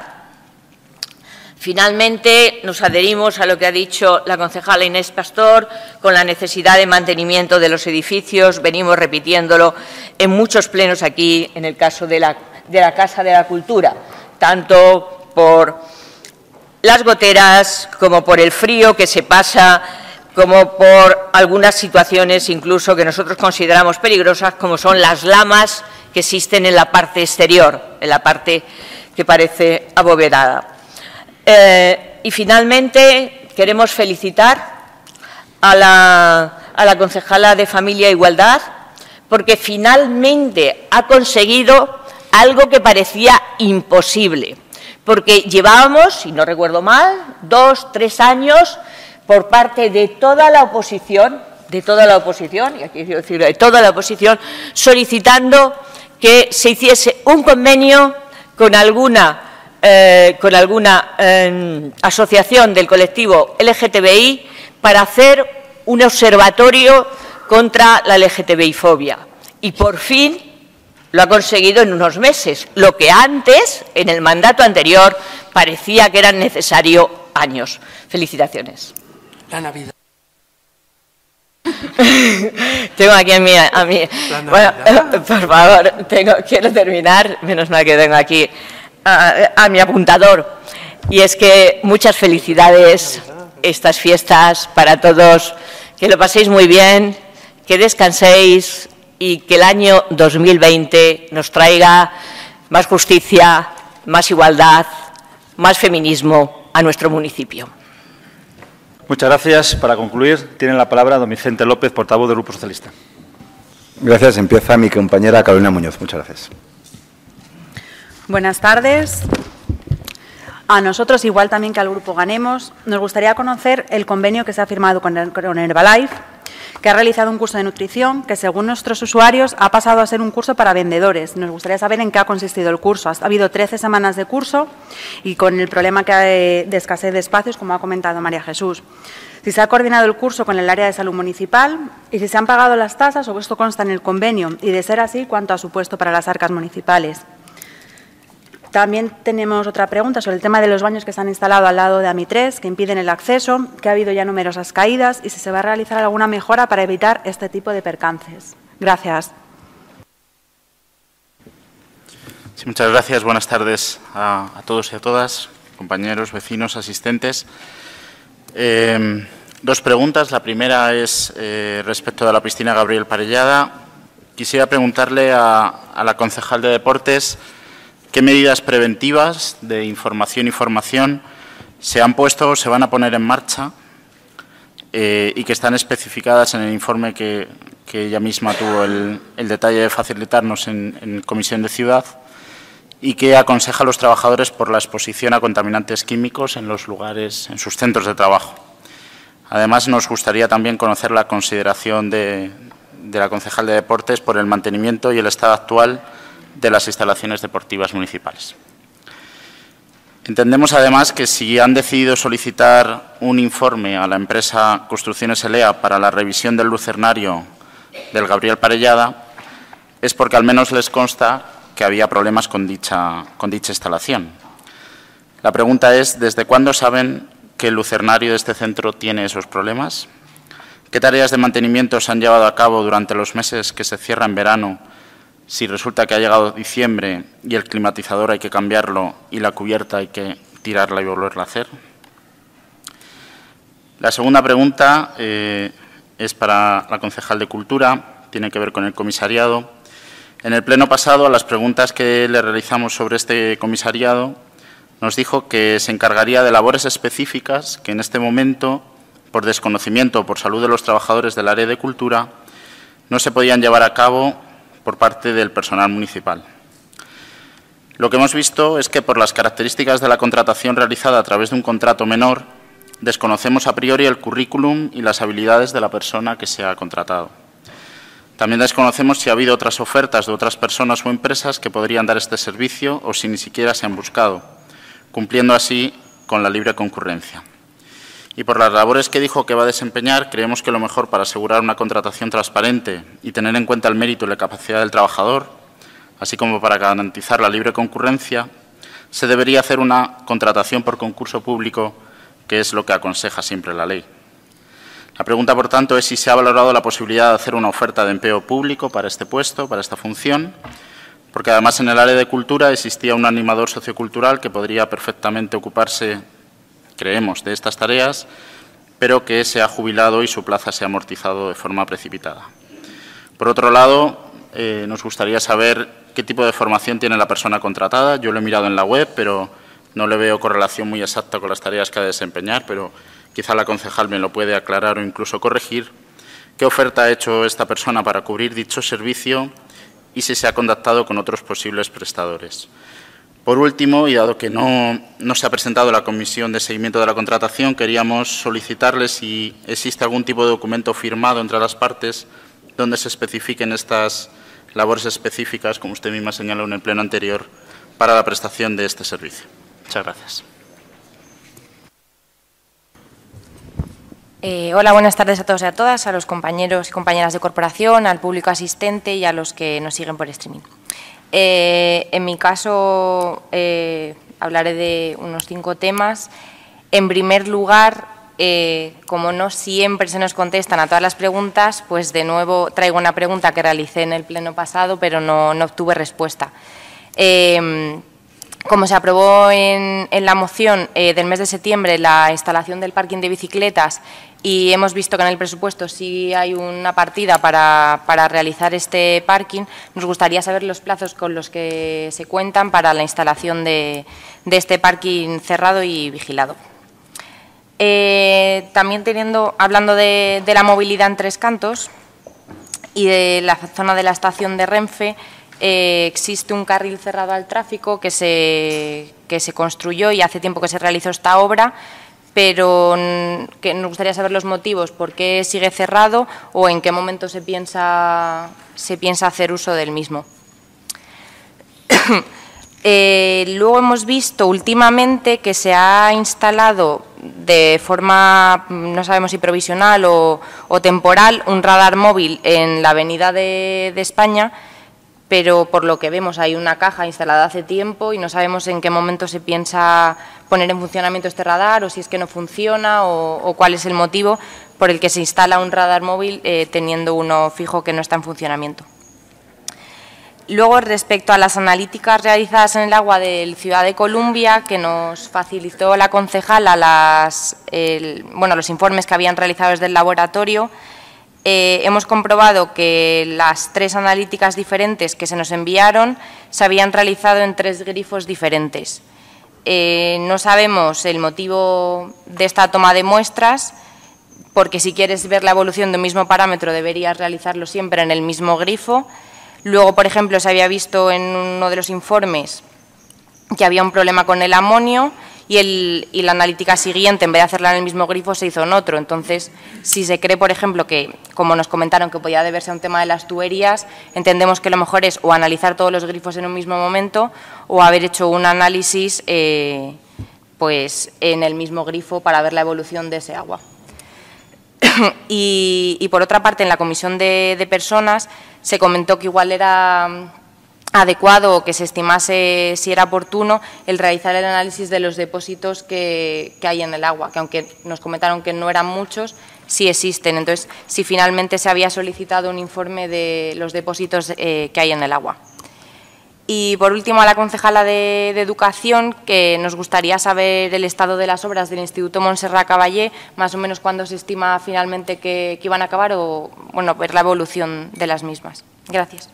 Finalmente, nos adherimos a lo que ha dicho la concejala Inés Pastor con la necesidad de mantenimiento de los edificios. Venimos repitiéndolo en muchos plenos aquí, en el caso de la Casa de la Cultura, tanto por las goteras como por el frío que se pasa, como por algunas situaciones incluso que nosotros consideramos peligrosas, como son las lamas que existen en la parte exterior, en la parte que parece abovedada. Y finalmente queremos felicitar a la concejala de Familia e Igualdad, porque finalmente ha conseguido algo que parecía imposible, porque llevábamos, si no recuerdo mal, 2 o 3 años por parte de toda la oposición, y aquí quiero decir de toda la oposición, solicitando que se hiciese un convenio con alguna asociación del colectivo LGTBI para hacer un observatorio contra la LGTBI-fobia. Y por fin lo ha conseguido en unos meses, lo que antes, en el mandato anterior, parecía que era necesario años. Felicitaciones. La Navidad. Tengo aquí a mí. Bueno, por favor, quiero terminar, menos mal que tengo aquí a mi apuntador. Y es que muchas felicidades estas fiestas para todos, que lo paséis muy bien, que descanséis y que el año 2020 nos traiga más justicia, más igualdad, más feminismo a nuestro municipio. Muchas gracias. Para concluir, tiene la palabra don Vicente López, portavoz del Grupo Socialista. Gracias. Empieza mi compañera Carolina Muñoz. Muchas gracias. Buenas tardes. A nosotros, igual también que al Grupo Ganemos, nos gustaría conocer el convenio que se ha firmado con Herbalife, que ha realizado un curso de nutrición que, según nuestros usuarios, ha pasado a ser un curso para vendedores. Nos gustaría saber en qué ha consistido el curso. Ha habido 13 semanas de curso y con el problema que hay de escasez de espacios, como ha comentado María Jesús. Si se ha coordinado el curso con el área de salud municipal y si se han pagado las tasas o esto consta en el convenio y, de ser así, cuánto ha supuesto para las arcas municipales. También tenemos otra pregunta sobre el tema de los baños que se han instalado al lado de AMI3, que impiden el acceso, que ha habido ya numerosas caídas y si se va a realizar alguna mejora para evitar este tipo de percances. Gracias. Sí, muchas gracias. Buenas tardes a todos y a todas, compañeros, vecinos, asistentes. Dos preguntas. La primera es respecto de la piscina Gabriel Parellada. Quisiera preguntarle a la concejal de Deportes qué medidas preventivas de información y formación se han puesto o se van a poner en marcha y que están especificadas en el informe que ella misma tuvo el detalle de facilitarnos en Comisión de Ciudad y que aconseja a los trabajadores por la exposición a contaminantes químicos en los lugares, en sus centros de trabajo. Además, nos gustaría también conocer la consideración de la concejal de Deportes por el mantenimiento y el estado actual de las instalaciones deportivas municipales. Entendemos, además, que si han decidido solicitar un informe a la empresa Construcciones Elea para la revisión del lucernario del Gabriel Parellada, es porque al menos les consta que había problemas con dicha instalación. La pregunta es, ¿desde cuándo saben que el lucernario de este centro tiene esos problemas? ¿Qué tareas de mantenimiento se han llevado a cabo durante los meses que se cierra en verano, si resulta que ha llegado diciembre y el climatizador hay que cambiarlo y la cubierta hay que tirarla y volverla a hacer? La segunda pregunta es para la concejal de Cultura, tiene que ver con el comisariado. En el pleno pasado, a las preguntas que le realizamos sobre este comisariado, nos dijo que se encargaría de labores específicas que en este momento, por desconocimiento o por salud de los trabajadores del área de Cultura, no se podían llevar a cabo por parte del personal municipal. Lo que hemos visto es que, por las características de la contratación realizada a través de un contrato menor, desconocemos a priori el currículum y las habilidades de la persona que se ha contratado. También desconocemos si ha habido otras ofertas de otras personas o empresas que podrían dar este servicio o si ni siquiera se han buscado, cumpliendo así con la libre concurrencia. Y por las labores que dijo que va a desempeñar, creemos que lo mejor para asegurar una contratación transparente y tener en cuenta el mérito y la capacidad del trabajador, así como para garantizar la libre concurrencia, se debería hacer una contratación por concurso público, que es lo que aconseja siempre la ley. La pregunta, por tanto, es si se ha valorado la posibilidad de hacer una oferta de empleo público para este puesto, para esta función, porque además en el área de Cultura existía un animador sociocultural que podría perfectamente ocuparse, creemos, de estas tareas, pero que se ha jubilado y su plaza se ha amortizado de forma precipitada. Por otro lado, nos gustaría saber qué tipo de formación tiene la persona contratada. Yo lo he mirado en la web, pero no le veo correlación muy exacta con las tareas que ha de desempeñar, pero quizá la concejal me lo puede aclarar o incluso corregir. ¿Qué oferta ha hecho esta persona para cubrir dicho servicio y si se ha contactado con otros posibles prestadores? Por último, y dado que no se ha presentado la comisión de seguimiento de la contratación, queríamos solicitarle si existe algún tipo de documento firmado entre las partes donde se especifiquen estas labores específicas, como usted misma señaló en el pleno anterior, para la prestación de este servicio. Muchas gracias. Hola, buenas tardes a todos y a todas, a los compañeros y compañeras de corporación, al público asistente y a los que nos siguen por streaming. En mi caso, hablaré de unos 5 temas. En primer lugar, como no siempre se nos contestan a todas las preguntas, pues de nuevo traigo una pregunta que realicé en el pleno pasado, pero no obtuve respuesta. Como se aprobó en la moción del mes de septiembre la instalación del parking de bicicletas y hemos visto que en el presupuesto sí hay una partida para realizar este parking, nos gustaría saber los plazos con los que se cuentan para la instalación de este parking cerrado y vigilado. También hablando de la movilidad en Tres Cantos y de la zona de la estación de Renfe, existe un carril cerrado al tráfico que se construyó y hace tiempo que se realizó esta obra, pero que nos gustaría saber los motivos, por qué sigue cerrado o en qué momento se piensa hacer uso del mismo. Luego hemos visto últimamente que se ha instalado de forma, no sabemos si provisional o temporal, un radar móvil en la Avenida de España, pero por lo que vemos hay una caja instalada hace tiempo y no sabemos en qué momento se piensa poner en funcionamiento este radar, o si es que no funciona, o cuál es el motivo por el que se instala un radar móvil teniendo uno fijo que no está en funcionamiento. Luego, respecto a las analíticas realizadas en el agua del Ciudad de Columbia, que nos facilitó la concejala los informes que habían realizado desde el laboratorio, hemos comprobado que las 3 analíticas diferentes que se nos enviaron se habían realizado en 3 grifos diferentes. No sabemos el motivo de esta toma de muestras, porque si quieres ver la evolución de un mismo parámetro deberías realizarlo siempre en el mismo grifo. Luego, por ejemplo, se había visto en uno de los informes que había un problema con el amonio y la analítica siguiente, en vez de hacerla en el mismo grifo, se hizo en otro. Entonces, si se cree, por ejemplo, que, como nos comentaron, que podía deberse a un tema de las tuberías, entendemos que lo mejor es o analizar todos los grifos en un mismo momento o haber hecho un análisis pues en el mismo grifo para ver la evolución de ese agua. Y por otra parte, en la comisión de personas se comentó que igual era adecuado o que se estimase si era oportuno el realizar el análisis de los depósitos que hay en el agua, que aunque nos comentaron que no eran muchos, sí existen. Entonces, si finalmente se había solicitado un informe de los depósitos que hay en el agua. Y, por último, a la concejala de Educación, que nos gustaría saber el estado de las obras del Instituto Montserrat Caballé, más o menos cuándo se estima finalmente que iban a acabar, o, bueno, ver la evolución de las mismas. Gracias.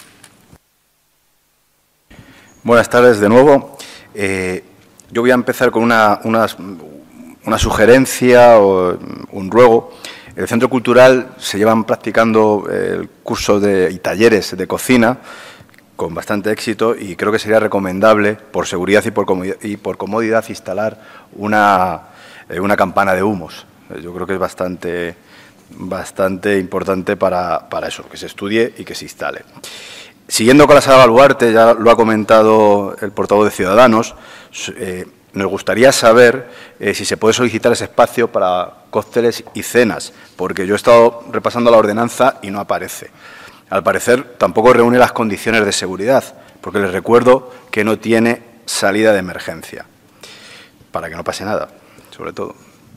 Buenas tardes de nuevo. Yo voy a empezar con una sugerencia o un ruego. En el Centro Cultural se llevan practicando el curso y talleres de cocina con bastante éxito, y creo que sería recomendable, por seguridad y por comodidad, instalar una campana de humos. Yo creo que es bastante importante para eso, que se estudie y que se instale. Siguiendo con la sala Baluarte, ya lo ha comentado el portavoz de Ciudadanos, nos gustaría saber si se puede solicitar ese espacio para cócteles y cenas, porque yo he estado repasando la ordenanza y no aparece. Al parecer, tampoco reúne las condiciones de seguridad, porque les recuerdo que no tiene salida de emergencia, para que no pase nada, sobre todo.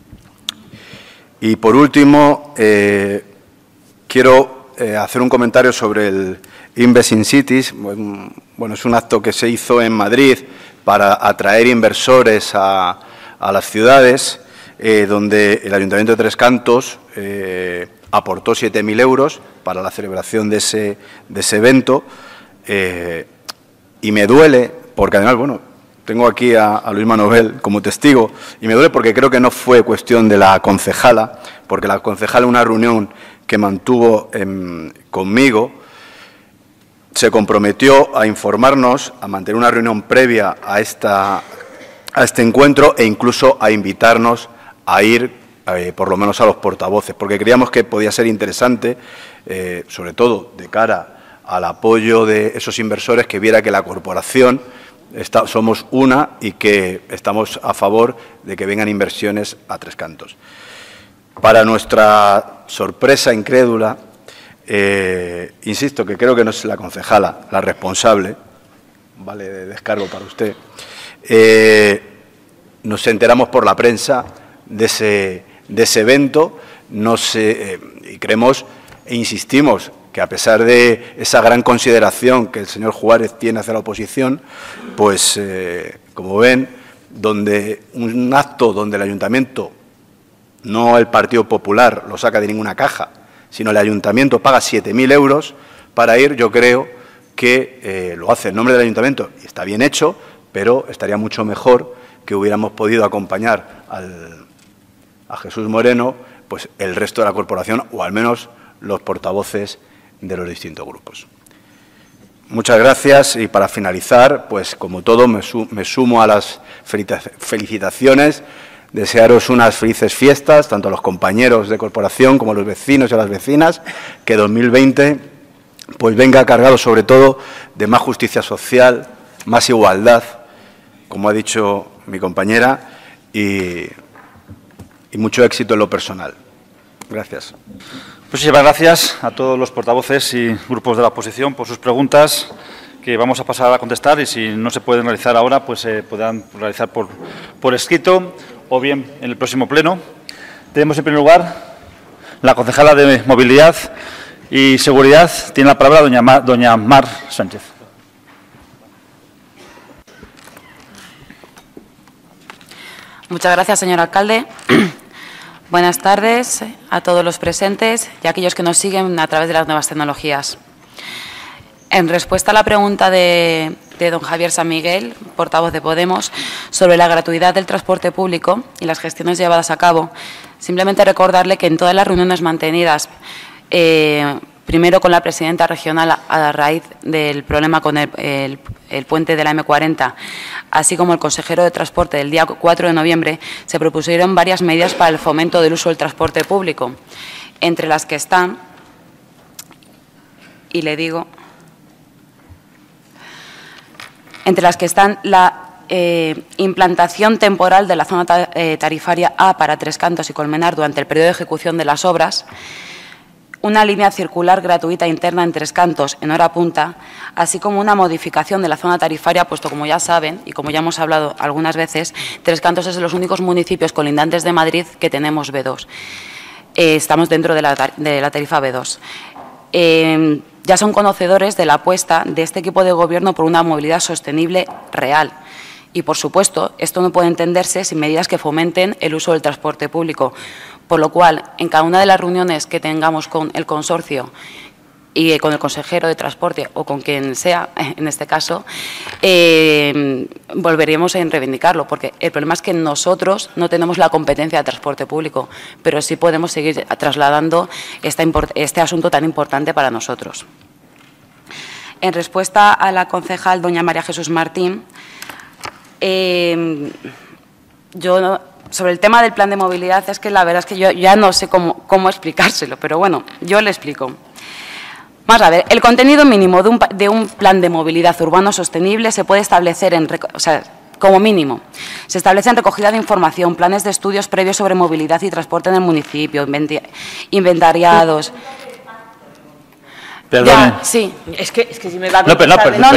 Y, por último, quiero hacer un comentario sobre el Invest in Cities. Bueno, es un acto que se hizo en Madrid para atraer inversores a las ciudades, donde el Ayuntamiento de Tres Cantos aportó 7.000 euros para la celebración de ese evento, y me duele, porque además, bueno, tengo aquí a Luis Manovel como testigo, y me duele porque creo que no fue cuestión de la concejala, porque la concejala, en una reunión que mantuvo conmigo, se comprometió a informarnos, a mantener una reunión previa a este encuentro e incluso a invitarnos a ir por lo menos a los portavoces, porque creíamos que podía ser interesante, sobre todo de cara al apoyo de esos inversores, que viera que la corporación somos una y que estamos a favor de que vengan inversiones a Tres Cantos. Para nuestra sorpresa incrédula, insisto que creo que no es la concejala la responsable, vale de descargo para usted, nos enteramos por la prensa de ese evento, y creemos e insistimos que, a pesar de esa gran consideración que el señor Juárez tiene hacia la oposición, pues, como ven, donde un acto donde el Ayuntamiento, no el Partido Popular, lo saca de ninguna caja, sino el Ayuntamiento paga 7.000 euros para ir, yo creo que lo hace en nombre del Ayuntamiento y está bien hecho, pero estaría mucho mejor que hubiéramos podido acompañar a Jesús Moreno, pues el resto de la corporación, o al menos los portavoces de los distintos grupos. Muchas gracias y para finalizar, pues como todo me sumo a las felicitaciones, desearos unas felices fiestas, tanto a los compañeros de corporación como a los vecinos y a las vecinas, que 2020 pues venga cargado sobre todo de más justicia social, más igualdad, como ha dicho mi compañera, y mucho éxito en lo personal. Gracias. Muchísimas gracias a todos los portavoces y grupos de la oposición por sus preguntas, que vamos a pasar a contestar, y si no se pueden realizar ahora, pues se podrán realizar por escrito o bien en el próximo pleno. Tenemos en primer lugar la concejala de Movilidad y Seguridad. Tiene la palabra doña Mar Sánchez. Muchas gracias, señor alcalde. Buenas tardes a todos los presentes y a aquellos que nos siguen a través de las nuevas tecnologías. En respuesta a la pregunta de don Javier San Miguel, portavoz de Podemos, sobre la gratuidad del transporte público y las gestiones llevadas a cabo, simplemente recordarle que en todas las reuniones mantenidas, primero con la presidenta regional a raíz del problema con el puente de la M40, así como el consejero de Transporte del día 4 de noviembre, se propusieron varias medidas para el fomento del uso del transporte público, entre las que están, y le digo, entre las que están la implantación temporal de la zona tarifaria A para Tres Cantos y Colmenar durante el periodo de ejecución de las obras, una línea circular gratuita interna en Tres Cantos en hora punta, así como una modificación de la zona tarifaria, puesto, como ya saben y como ya hemos hablado algunas veces, Tres Cantos es de los únicos municipios colindantes de Madrid que tenemos B2. Estamos dentro de la tarifa B2. Ya son conocedores de la apuesta de este equipo de Gobierno por una movilidad sostenible real. Y, por supuesto, esto no puede entenderse sin medidas que fomenten el uso del transporte público, por lo cual, en cada una de las reuniones que tengamos con el consorcio y con el consejero de Transporte o con quien sea, en este caso, volveríamos a reivindicarlo, porque el problema es que nosotros no tenemos la competencia de transporte público, pero sí podemos seguir trasladando este asunto tan importante para nosotros. En respuesta a la concejal doña María Jesús Martín, sobre el tema del plan de movilidad, es que la verdad es que yo ya no sé cómo explicárselo, pero bueno, yo le explico. Vamos a ver, el contenido mínimo de un plan de movilidad urbano sostenible se puede establecer como mínimo. Se establecen recogida de información, planes de estudios previos sobre movilidad y transporte en el municipio, inventariados. Perdone. Ya, sí. Es que si me va a Perdone.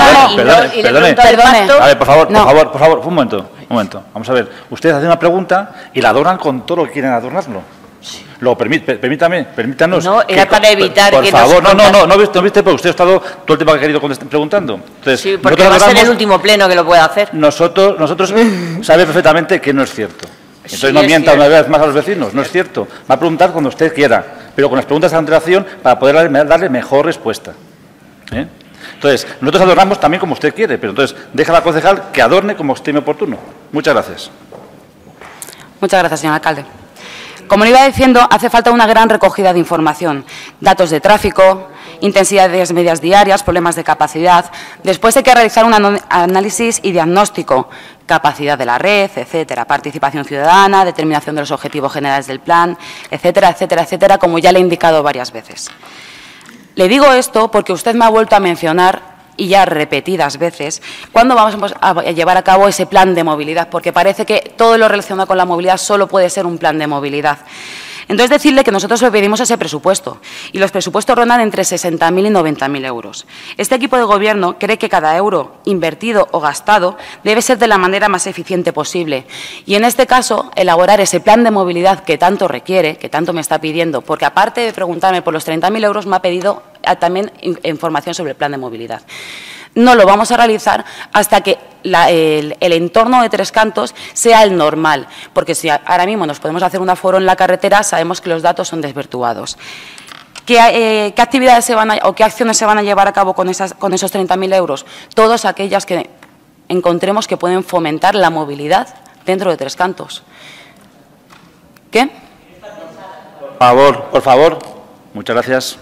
A ver, por favor, un momento. Vamos a ver, ustedes hacen una pregunta y la adornan con todo lo que quieren adornarlo. Sí. Permítanos. No, era para evitar por que favor, no viste, porque usted ha estado todo el tiempo que ha querido preguntando. Entonces, sí, porque va a ser el último pleno que lo pueda hacer. Nosotros sabe perfectamente que no es cierto. Entonces sí, no mienta una vez más a los vecinos, no es cierto. Va a preguntar cuando usted quiera, pero con las preguntas de antelación para poder darle mejor respuesta. Entonces, nosotros adornamos también como usted quiere, pero entonces deja a la concejal que adorne como estime oportuno. Muchas gracias. Muchas gracias, señor alcalde. Como le iba diciendo, hace falta una gran recogida de información, datos de tráfico, intensidades medias diarias, problemas de capacidad. Después hay que realizar un análisis y diagnóstico, capacidad de la red, etcétera, participación ciudadana, determinación de los objetivos generales del plan, etcétera, etcétera, etcétera, como ya le he indicado varias veces. Le digo esto porque usted me ha vuelto a mencionar, y ya repetidas veces, cuándo vamos a llevar a cabo ese plan de movilidad, porque parece que todo lo relacionado con la movilidad solo puede ser un plan de movilidad. Entonces, decirle que nosotros le pedimos ese presupuesto, y los presupuestos rondan entre 60.000 y 90.000 euros. Este equipo de Gobierno cree que cada euro invertido o gastado debe ser de la manera más eficiente posible, y en este caso, elaborar ese plan de movilidad que tanto requiere, que tanto me está pidiendo, porque aparte de preguntarme por los 30.000 euros, me ha pedido también información sobre el plan de movilidad. No lo vamos a realizar hasta que el entorno de Tres Cantos sea el normal, porque si ahora mismo nos podemos hacer un aforo en la carretera, sabemos que los datos son desvirtuados. ¿Qué actividades o qué acciones se van a llevar a cabo con esos 30.000 euros? Todas aquellas que encontremos que pueden fomentar la movilidad dentro de Tres Cantos. ¿Qué? favor, por favor. Muchas gracias.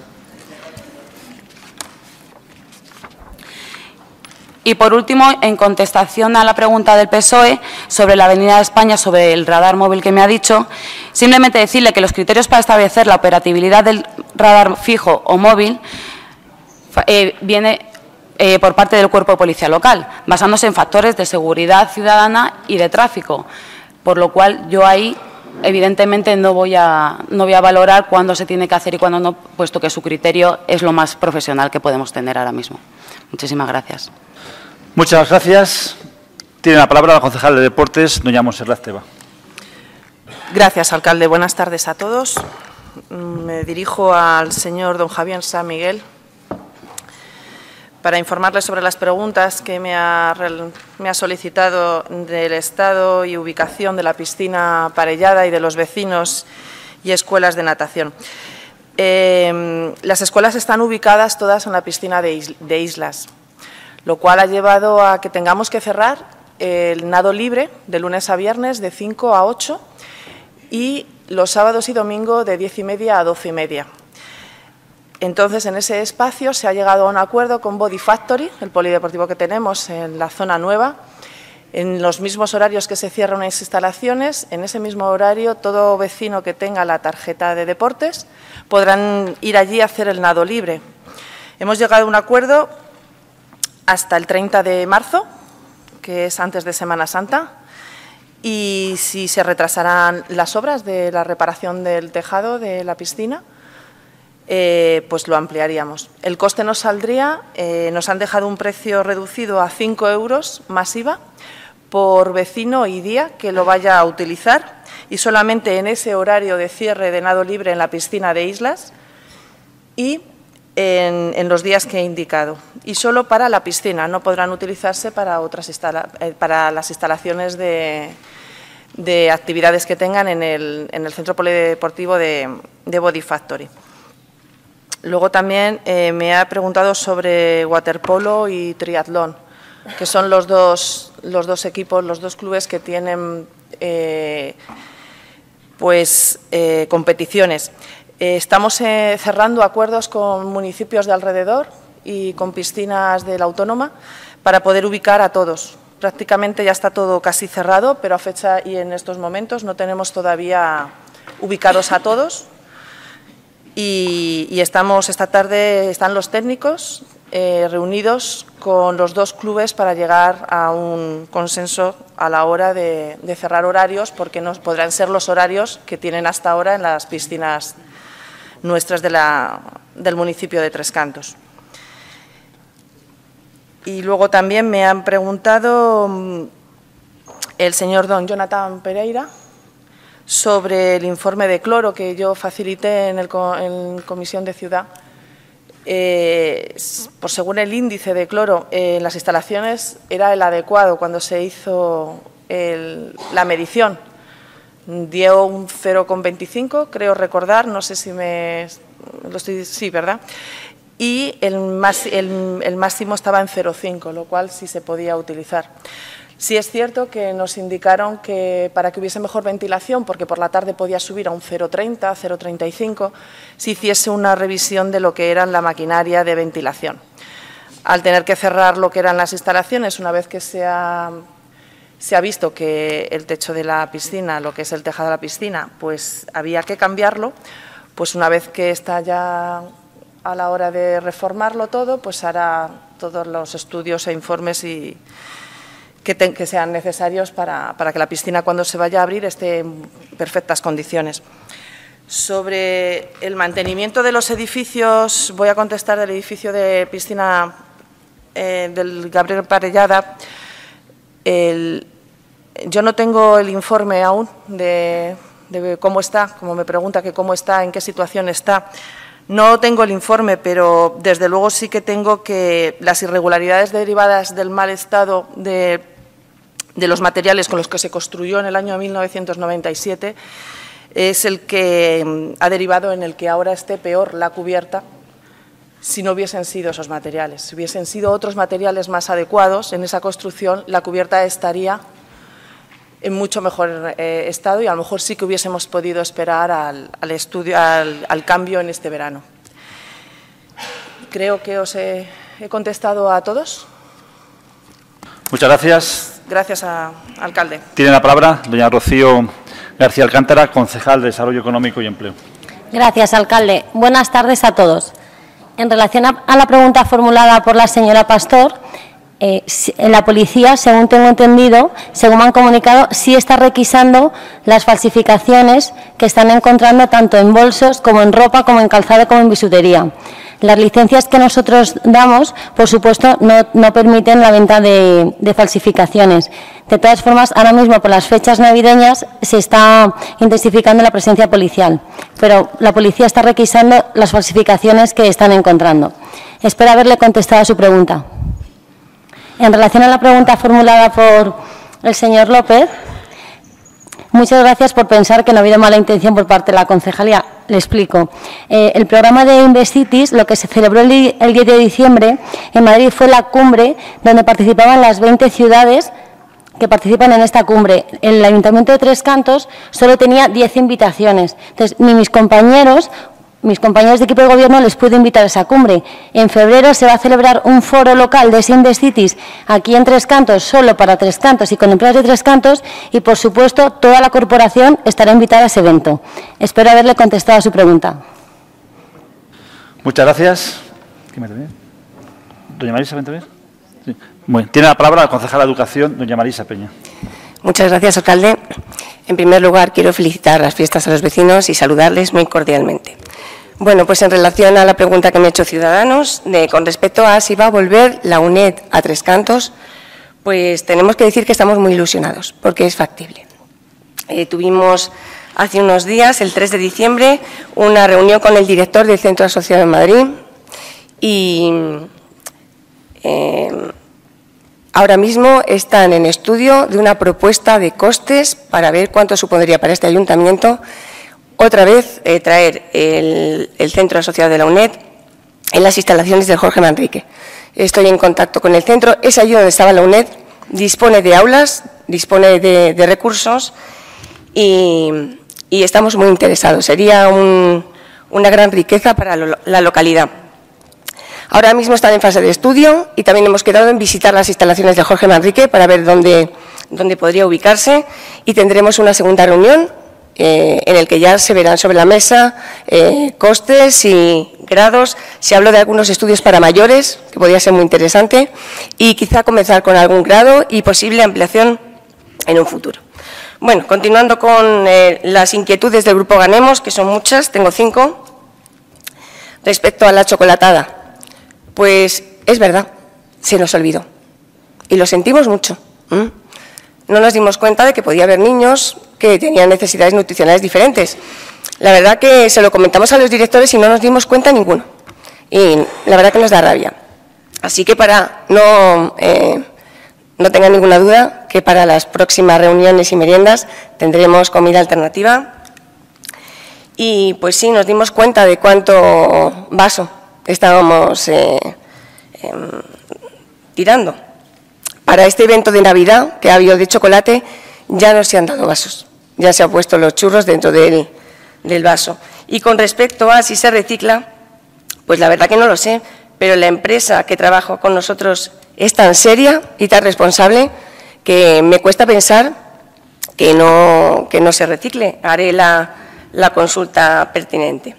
Y, por último, en contestación a la pregunta del PSOE sobre la Avenida de España, sobre el radar móvil que me ha dicho, simplemente decirle que los criterios para establecer la operatividad del radar fijo o móvil viene por parte del Cuerpo de Policía Local, basándose en factores de seguridad ciudadana y de tráfico, por lo cual yo ahí, evidentemente, no voy a valorar cuándo se tiene que hacer y cuándo no, puesto que su criterio es lo más profesional que podemos tener ahora mismo. Muchísimas gracias. Muchas gracias. Tiene la palabra la concejal de Deportes, doña Montserrat Teba. Gracias, alcalde. Buenas tardes a todos. Me dirijo al señor don Javier San Miguel para informarle sobre las preguntas que me ha solicitado del estado y ubicación de la piscina Parellada y de los vecinos y escuelas de natación. Las escuelas están ubicadas todas en la piscina de Islas, lo cual ha llevado a que tengamos que cerrar el nado libre de lunes a viernes de 5 a 8 y los sábados y domingo de 10:30 a 12:30. Entonces, en ese espacio se ha llegado a un acuerdo con Body Factory, el polideportivo que tenemos en la zona nueva, en los mismos horarios que se cierran las instalaciones. En ese mismo horario, todo vecino que tenga la tarjeta de deportes podrán ir allí a hacer el nado libre. Hemos llegado a un acuerdo hasta el 30 de marzo, que es antes de Semana Santa, y si se retrasarán las obras de la reparación del tejado de la piscina, pues lo ampliaríamos. El coste nos saldría, nos han dejado un precio reducido a 5 euros más IVA por vecino y día que lo vaya a utilizar, y solamente en ese horario de cierre de nado libre en la piscina de Islas y en los días que he indicado. Y solo para la piscina, no podrán utilizarse para para las instalaciones de actividades que tengan en el centro polideportivo de Body Factory. Luego también me ha preguntado sobre waterpolo y triatlón, que son los dos equipos, los dos clubes que tienen competiciones. Estamos cerrando acuerdos con municipios de alrededor y con piscinas de la Autónoma para poder ubicar a todos. Prácticamente ya está todo casi cerrado, pero a fecha y en estos momentos no tenemos todavía ubicados a todos. Y estamos, esta tarde están los técnicos reunidos con los dos clubes para llegar a un consenso a la hora de cerrar horarios, porque no podrán ser los horarios que tienen hasta ahora en las piscinas nuestras del municipio de Tres Cantos. Y luego también me han preguntado el señor don Jonathan Pereira sobre el informe de cloro que yo facilité en Comisión de Ciudad. Según el índice de cloro en las instalaciones era el adecuado cuando se hizo la medición. Dio un 0,25, creo recordar, no sé si sí, ¿verdad? Y el máximo estaba en 0,5, lo cual sí se podía utilizar. Sí es cierto que nos indicaron que para que hubiese mejor ventilación, porque por la tarde podía subir a un 0,30, 0,35, se hiciese una revisión de lo que era la maquinaria de ventilación. Al tener que cerrar lo que eran las instalaciones, una vez que se ha visto que el techo de la piscina, lo que es el tejado de la piscina, pues había que cambiarlo, pues una vez que está ya a la hora de reformarlo todo, pues hará todos los estudios e informes que sean necesarios para que la piscina, cuando se vaya a abrir, esté en perfectas condiciones. Sobre el mantenimiento de los edificios, voy a contestar del edificio de piscina del Gabriel Parellada. Yo no tengo el informe aún de cómo está, como me pregunta que cómo está, en qué situación está. No tengo el informe, pero desde luego sí que tengo que las irregularidades derivadas del mal estado de los materiales con los que se construyó en el año 1997 es el que ha derivado en el que ahora esté peor la cubierta. Si no hubiesen sido esos materiales, si hubiesen sido otros materiales más adecuados en esa construcción, la cubierta estaría en mucho mejor estado y a lo mejor sí que hubiésemos podido esperar al cambio en este verano. Creo que os he contestado a todos. Muchas gracias. Gracias, alcalde. Tiene la palabra doña Rocío García Alcántara, concejal de Desarrollo Económico y Empleo. Gracias, alcalde. Buenas tardes a todos. En relación a la pregunta formulada por la señora Pastor, en la policía, según tengo entendido, según me han comunicado, sí está requisando las falsificaciones que están encontrando tanto en bolsos como en ropa, como en calzado, como en bisutería. Las licencias que nosotros damos, por supuesto, no permiten la venta de falsificaciones. De todas formas, ahora mismo por las fechas navideñas se está intensificando la presencia policial, pero la policía está requisando las falsificaciones que están encontrando. Espero haberle contestado a su pregunta. En relación a la pregunta formulada por el señor López, muchas gracias por pensar que no ha habido mala intención por parte de la concejalía. Le explico. El programa de Investitis, lo que se celebró el 10 de diciembre en Madrid, fue la cumbre donde participaban las 20 ciudades que participan en esta cumbre. El Ayuntamiento de Tres Cantos solo tenía 10 invitaciones. Entonces, ni mis compañeros de equipo de gobierno les pude invitar a esa cumbre. En febrero se va a celebrar un foro local de ese Investitis aquí en Tres Cantos, solo para Tres Cantos y con empleados de Tres Cantos, y por supuesto toda la corporación estará invitada a ese evento. Espero haberle contestado a su pregunta. Muchas gracias. ¿Quién me termina? ¿Doña Marisa Ventever? Sí. Bueno, tiene la palabra la concejala de Educación, doña Marisa Peña. Muchas gracias, alcalde. En primer lugar, quiero felicitar las fiestas a los vecinos y saludarles muy cordialmente. Bueno, pues en relación a la pregunta que me ha hecho Ciudadanos, con respecto a si va a volver la UNED a Tres Cantos, pues tenemos que decir que estamos muy ilusionados, porque es factible. Tuvimos hace unos días, el 3 de diciembre, una reunión con el director del Centro Asociado en Madrid y ahora mismo están en estudio de una propuesta de costes para ver cuánto supondría para este ayuntamiento otra vez traer el centro asociado de la UNED en las instalaciones del Jorge Manrique. Estoy en contacto con el centro, es allí donde estaba la UNED, dispone de aulas, dispone de recursos y estamos muy interesados. Sería una gran riqueza para la localidad. Ahora mismo están en fase de estudio y también hemos quedado en visitar las instalaciones de Jorge Manrique para ver dónde podría ubicarse y tendremos una segunda reunión en el que ya se verán sobre la mesa costes y grados. Se habló de algunos estudios para mayores, que podría ser muy interesante, y quizá comenzar con algún grado y posible ampliación en un futuro. Bueno, continuando con las inquietudes del Grupo Ganemos, que son muchas, tengo 5. Respecto a la chocolatada, pues es verdad, se nos olvidó y lo sentimos mucho. No nos dimos cuenta de que podía haber niños que tenían necesidades nutricionales diferentes. La verdad que se lo comentamos a los directores y no nos dimos cuenta ninguno. Y la verdad que nos da rabia. Así que para no tengan ninguna duda que para las próximas reuniones y meriendas tendremos comida alternativa. Y pues sí, nos dimos cuenta de cuánto vaso estábamos tirando. Para este evento de Navidad que ha habido de chocolate ya no se han dado vasos, ya se han puesto los churros dentro del vaso. Y con respecto a si se recicla, pues la verdad que no lo sé, pero la empresa que trabaja con nosotros es tan seria y tan responsable que me cuesta pensar que no se recicle. Haré la consulta pertinente.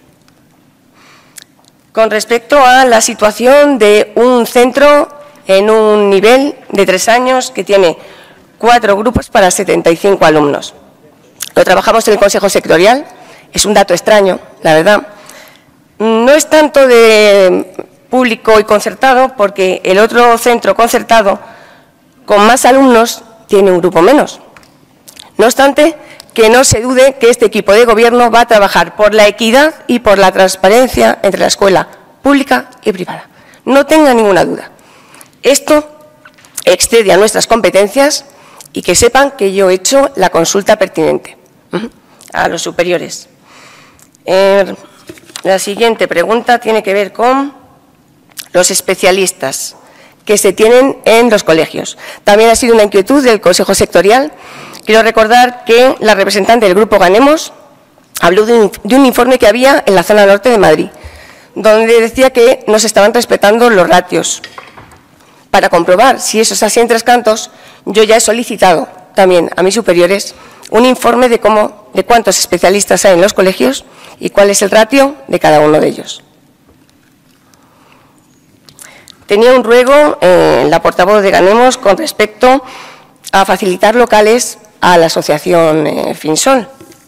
Con respecto a la situación de un centro en un nivel de 3 años que tiene 4 grupos para 75 alumnos. Lo trabajamos en el Consejo Sectorial, es un dato extraño, la verdad. No es tanto de público y concertado, porque el otro centro concertado, con más alumnos, tiene un grupo menos. No obstante, que no se dude que este equipo de gobierno va a trabajar por la equidad y por la transparencia entre la escuela pública y privada. No tenga ninguna duda. Esto excede a nuestras competencias y que sepan que yo he hecho la consulta pertinente a los superiores. La siguiente pregunta tiene que ver con los especialistas que se tienen en los colegios. También ha sido una inquietud del Consejo Sectorial quiero recordar que la representante del Grupo Ganemos habló de un informe que había en la zona norte de Madrid, donde decía que no se estaban respetando los ratios. Para comprobar si eso es así en Tres Cantos, yo ya he solicitado también a mis superiores un informe de cuántos especialistas hay en los colegios y cuál es el ratio de cada uno de ellos. Tenía un ruego la portavoz de Ganemos con respecto a facilitar locales a la asociación Finsol.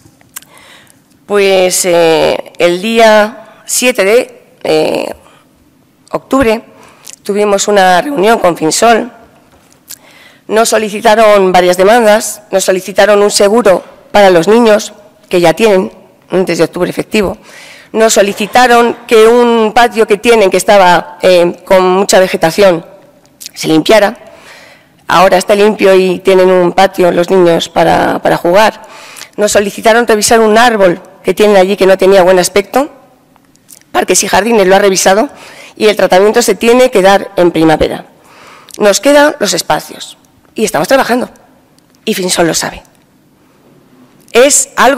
Pues el día 7 de octubre tuvimos una reunión con Finsol. Nos solicitaron varias demandas, nos solicitaron un seguro para los niños, que ya tienen, antes de octubre efectivo. Nos solicitaron que un patio que tienen, que estaba con mucha vegetación, se limpiara. Ahora está limpio y tienen un patio los niños para jugar. Nos solicitaron revisar un árbol que tienen allí que no tenía buen aspecto. Parques y Jardines lo ha revisado y el tratamiento se tiene que dar en primavera. Nos quedan los espacios y estamos trabajando y Finsol lo sabe. Es algo,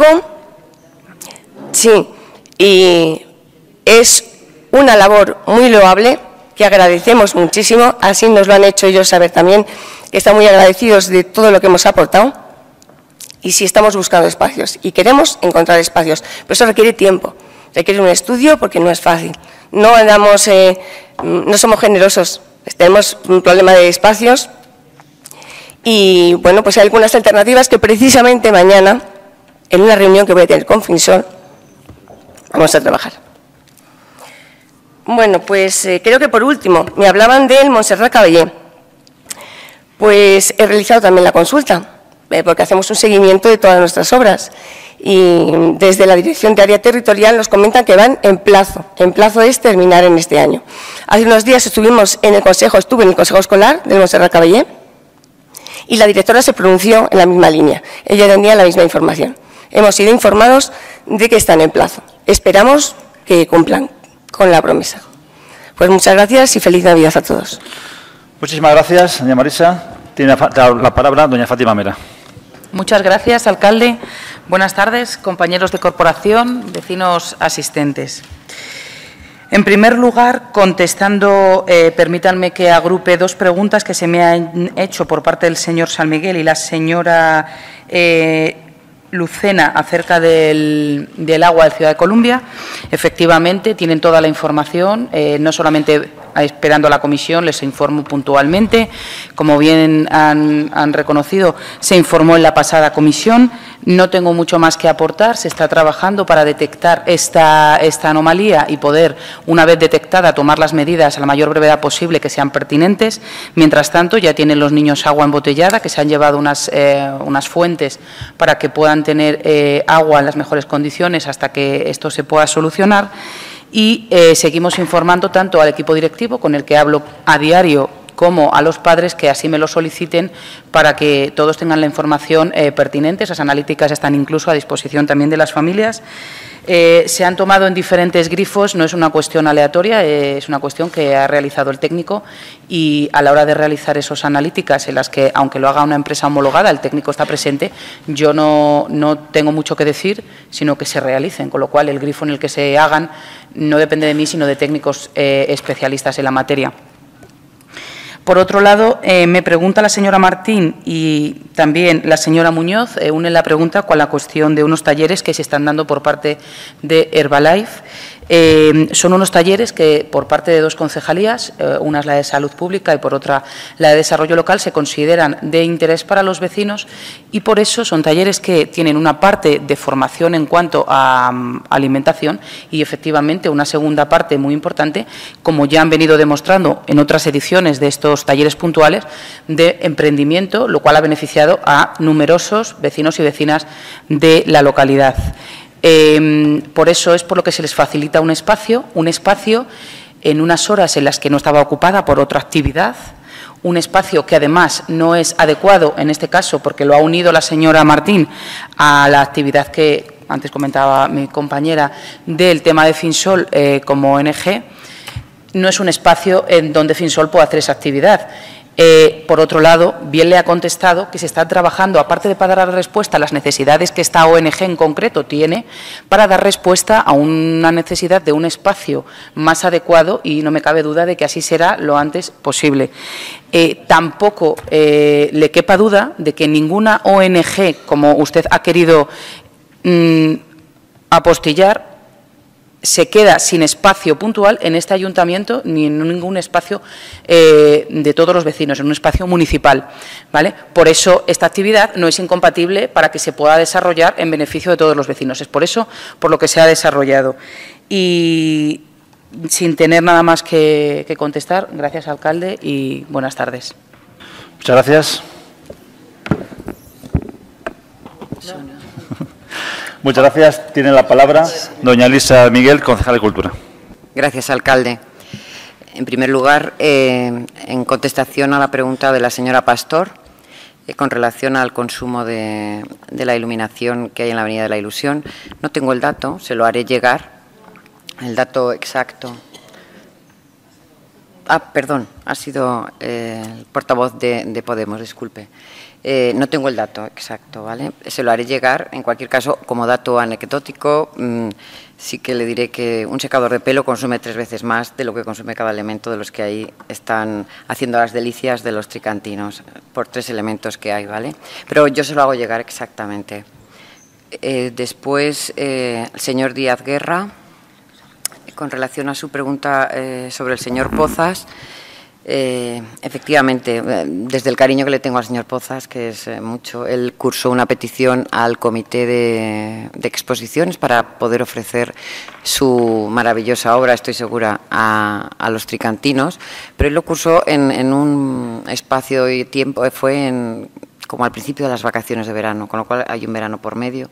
sí, y es una labor muy loable que agradecemos muchísimo, así nos lo han hecho ellos saber también, que están muy agradecidos de todo lo que hemos aportado y sí estamos buscando espacios y queremos encontrar espacios, pero eso requiere tiempo, requiere un estudio porque no es fácil, no somos generosos, tenemos un problema de espacios y bueno, pues hay algunas alternativas que precisamente mañana, en una reunión que voy a tener con Finsol, vamos a trabajar. Bueno, pues creo que por último, me hablaban del Montserrat Caballé. Pues he realizado también la consulta, porque hacemos un seguimiento de todas nuestras obras. Y desde la Dirección de Área Territorial nos comentan que van en plazo. En plazo es terminar en este año. Hace unos días estuve en el Consejo Escolar del Montserrat Caballé y la directora se pronunció en la misma línea. Ella tenía la misma información. Hemos sido informados de que están en plazo. Esperamos que cumplan con la promesa. Pues muchas gracias y feliz Navidad a todos. Muchísimas gracias, doña Marisa. Tiene la palabra doña Fátima Mera. Muchas gracias, alcalde. Buenas tardes, compañeros de corporación, vecinos asistentes. En primer lugar, contestando, permítanme que agrupe dos preguntas que se me han hecho por parte del señor San Miguel y la señora Lucena acerca del agua de Ciudad de Columbia. Efectivamente, tienen toda la información, no solamente esperando a la comisión, les informo puntualmente. Como bien han reconocido, se informó en la pasada comisión. No tengo mucho más que aportar. Se está trabajando para detectar esta anomalía y poder, una vez detectada, tomar las medidas a la mayor brevedad posible que sean pertinentes. Mientras tanto, ya tienen los niños agua embotellada, que se han llevado unas fuentes para que puedan tener agua en las mejores condiciones hasta que esto se pueda solucionar. Y seguimos informando tanto al equipo directivo, con el que hablo a diario, como a los padres que así me lo soliciten para que todos tengan la información pertinente. Esas analíticas están incluso a disposición también de las familias. Se han tomado en diferentes grifos, no es una cuestión aleatoria, es una cuestión que ha realizado el técnico y a la hora de realizar esas analíticas en las que, aunque lo haga una empresa homologada, el técnico está presente, yo no tengo mucho que decir, sino que se realicen, con lo cual el grifo en el que se hagan no depende de mí, sino de técnicos especialistas en la materia. Por otro lado, me pregunta la señora Martín y también la señora Muñoz, unen la pregunta con la cuestión de unos talleres que se están dando por parte de Herbalife. Son unos talleres que, por parte de dos concejalías, una es la de Salud Pública y por otra la de Desarrollo Local, se consideran de interés para los vecinos y por eso son talleres que tienen una parte de formación en cuanto a alimentación y, efectivamente, una segunda parte muy importante, como ya han venido demostrando en otras ediciones de estos talleres puntuales, de emprendimiento, lo cual ha beneficiado a numerosos vecinos y vecinas de la localidad. Por eso es por lo que se les facilita un espacio en unas horas en las que no estaba ocupada por otra actividad, un espacio que además no es adecuado en este caso porque lo ha unido la señora Martín a la actividad que antes comentaba mi compañera del tema de Finsol como ONG. No es un espacio en donde Finsol pueda hacer esa actividad. Por otro lado, bien le ha contestado que se está trabajando, aparte de para dar respuesta a las necesidades que esta ONG en concreto tiene, para dar respuesta a una necesidad de un espacio más adecuado, y no me cabe duda de que así será lo antes posible. Tampoco le quepa duda de que ninguna ONG, como usted ha querido apostillar, se queda sin espacio puntual en este ayuntamiento ni en ningún espacio de todos los vecinos, en un espacio municipal, ¿vale? Por eso esta actividad no es incompatible para que se pueda desarrollar en beneficio de todos los vecinos. Es por eso por lo que se ha desarrollado. Y sin tener nada más que contestar, gracias, alcalde, y buenas tardes. Muchas gracias. Muchas gracias. Tiene la palabra doña Elisa Miguel, concejal de Cultura. Gracias, alcalde. En primer lugar, en contestación a la pregunta de la señora Pastor, con relación al consumo de la iluminación que hay en la Avenida de la Ilusión, no tengo el dato, se lo haré llegar, el dato exacto. Perdón, ha sido el portavoz de Podemos, disculpe. No tengo el dato exacto, ¿vale? Se lo haré llegar. En cualquier caso, como dato anecdótico, sí que le diré que un secador de pelo consume 3 veces más de lo que consume cada elemento de los que ahí están haciendo las delicias de los tricantinos, por 3 elementos que hay, ¿vale? Pero yo se lo hago llegar exactamente. Después, el señor Díaz Guerra, con relación a su pregunta sobre el señor Pozas, efectivamente, desde el cariño que le tengo al señor Pozas, que es mucho, él cursó una petición al comité de exposiciones para poder ofrecer su maravillosa obra, estoy segura, a los tricantinos, pero él lo cursó en un espacio y tiempo, fue como al principio de las vacaciones de verano, con lo cual hay un verano por medio.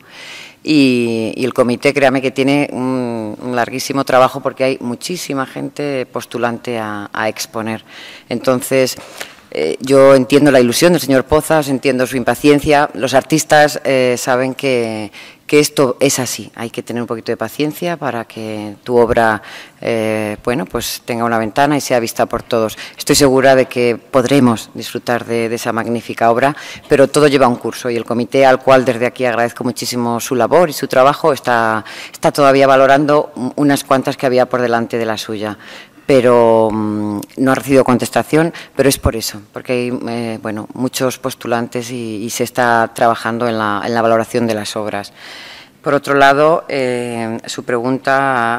Y el comité, créame que tiene un larguísimo trabajo porque hay muchísima gente postulante a exponer. Entonces, yo entiendo la ilusión del señor Pozas, entiendo su impaciencia. Los artistas saben que esto es así. Hay que tener un poquito de paciencia para que tu obra bueno, pues tenga una ventana y sea vista por todos. Estoy segura de que podremos disfrutar de esa magnífica obra, pero todo lleva un curso y el comité, al cual desde aquí agradezco muchísimo su labor y su trabajo, está todavía valorando unas cuantas que había por delante de la suya. Pero no ha recibido contestación, pero es por eso, porque hay bueno, muchos postulantes y se está trabajando en la valoración de las obras. Por otro lado, su pregunta,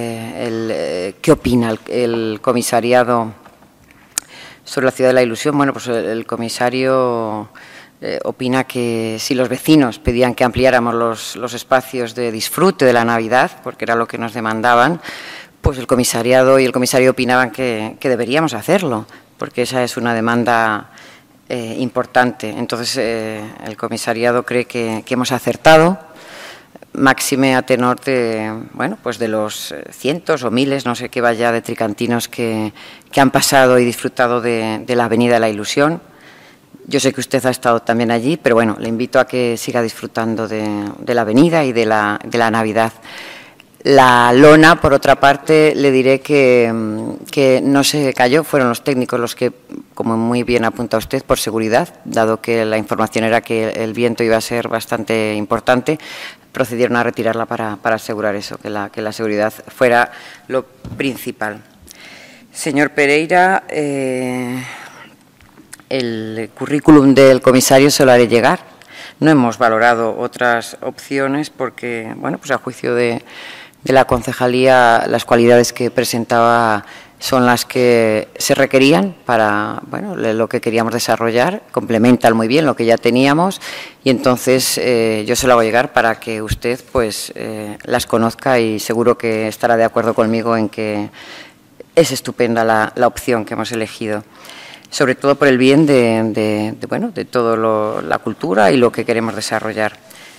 ¿qué opina el comisariado sobre la Ciudad de la Ilusión? Bueno, pues el comisario opina que si los vecinos pedían que ampliáramos los espacios de disfrute de la Navidad, porque era lo que nos demandaban, pues el comisariado y el comisario opinaban que deberíamos hacerlo, porque esa es una demanda importante. Entonces, el comisariado cree que hemos acertado, máxime a tenor de, bueno, pues de los cientos o miles, no sé qué vaya, de tricantinos que han pasado y disfrutado de la Avenida de la Ilusión. Yo sé que usted ha estado también allí, pero bueno, le invito a que siga disfrutando de la avenida y de la Navidad. La lona, por otra parte, le diré que no se cayó, fueron los técnicos los que, como muy bien apunta usted, por seguridad, dado que la información era que el viento iba a ser bastante importante, procedieron a retirarla para asegurar eso, que la seguridad fuera lo principal. Señor Pereira, el currículum del comisario se lo haré llegar. No hemos valorado otras opciones porque, bueno, pues a juicio de la concejalía, las cualidades que presentaba son las que se requerían para, bueno, lo que queríamos desarrollar, complementan muy bien lo que ya teníamos y entonces yo se lo hago llegar para que usted pues las conozca y seguro que estará de acuerdo conmigo en que es estupenda la opción que hemos elegido, sobre todo por el bien de toda la cultura y lo que queremos desarrollar.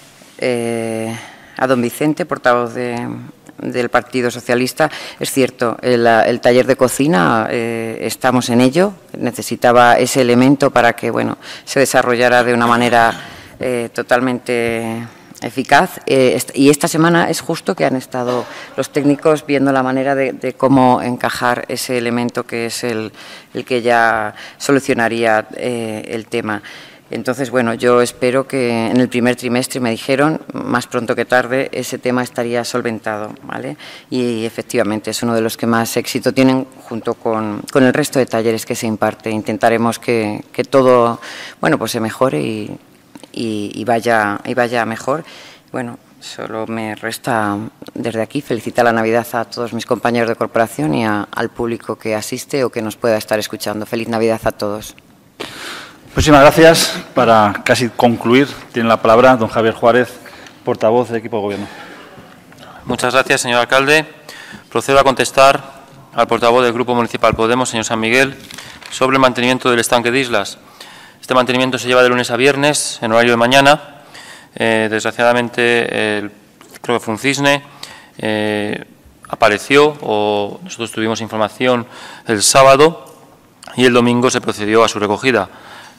A don Vicente, portavoz del Partido Socialista, es cierto, el taller de cocina, estamos en ello, necesitaba ese elemento para que, bueno, se desarrollara de una manera totalmente eficaz. Y esta semana es justo que han estado los técnicos viendo la manera de cómo encajar ese elemento que es el que ya solucionaría el tema. Entonces, bueno, yo espero que en el primer trimestre, me dijeron, más pronto que tarde, ese tema estaría solventado, ¿vale? Y efectivamente es uno de los que más éxito tienen junto con el resto de talleres que se imparte. Intentaremos que todo, bueno, pues se mejore y vaya mejor. Bueno, solo me resta desde aquí felicitar la Navidad a todos mis compañeros de corporación y al público que asiste o que nos pueda estar escuchando. Feliz Navidad a todos. Muchísimas gracias. Para casi concluir, tiene la palabra don Javier Juárez, portavoz del equipo de Gobierno. Muchas gracias, señor alcalde. Procedo a contestar al portavoz del Grupo Municipal Podemos, señor San Miguel, sobre el mantenimiento del estanque de Islas. Este mantenimiento se lleva de lunes a viernes, en horario de mañana. Desgraciadamente, creo que fue un cisne, apareció, o nosotros tuvimos información el sábado y el domingo se procedió a su recogida.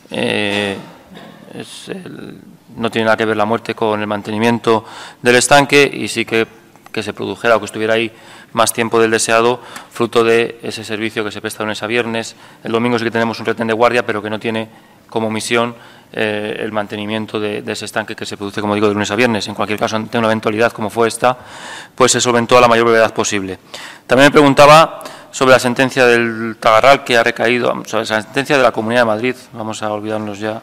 No tiene nada que ver la muerte con el mantenimiento del estanque y sí que se produjera o que estuviera ahí más tiempo del deseado, fruto de ese servicio que se presta lunes a viernes. El domingo sí que tenemos un retén de guardia, pero que no tiene como misión el mantenimiento de ese estanque que se produce, como digo, de lunes a viernes. En cualquier caso, ante una eventualidad como fue esta, pues se solventó a la mayor brevedad posible. También me preguntaba sobre la sentencia del Tagarral que ha recaído, sobre la sentencia de la Comunidad de Madrid. Vamos a olvidarnos ya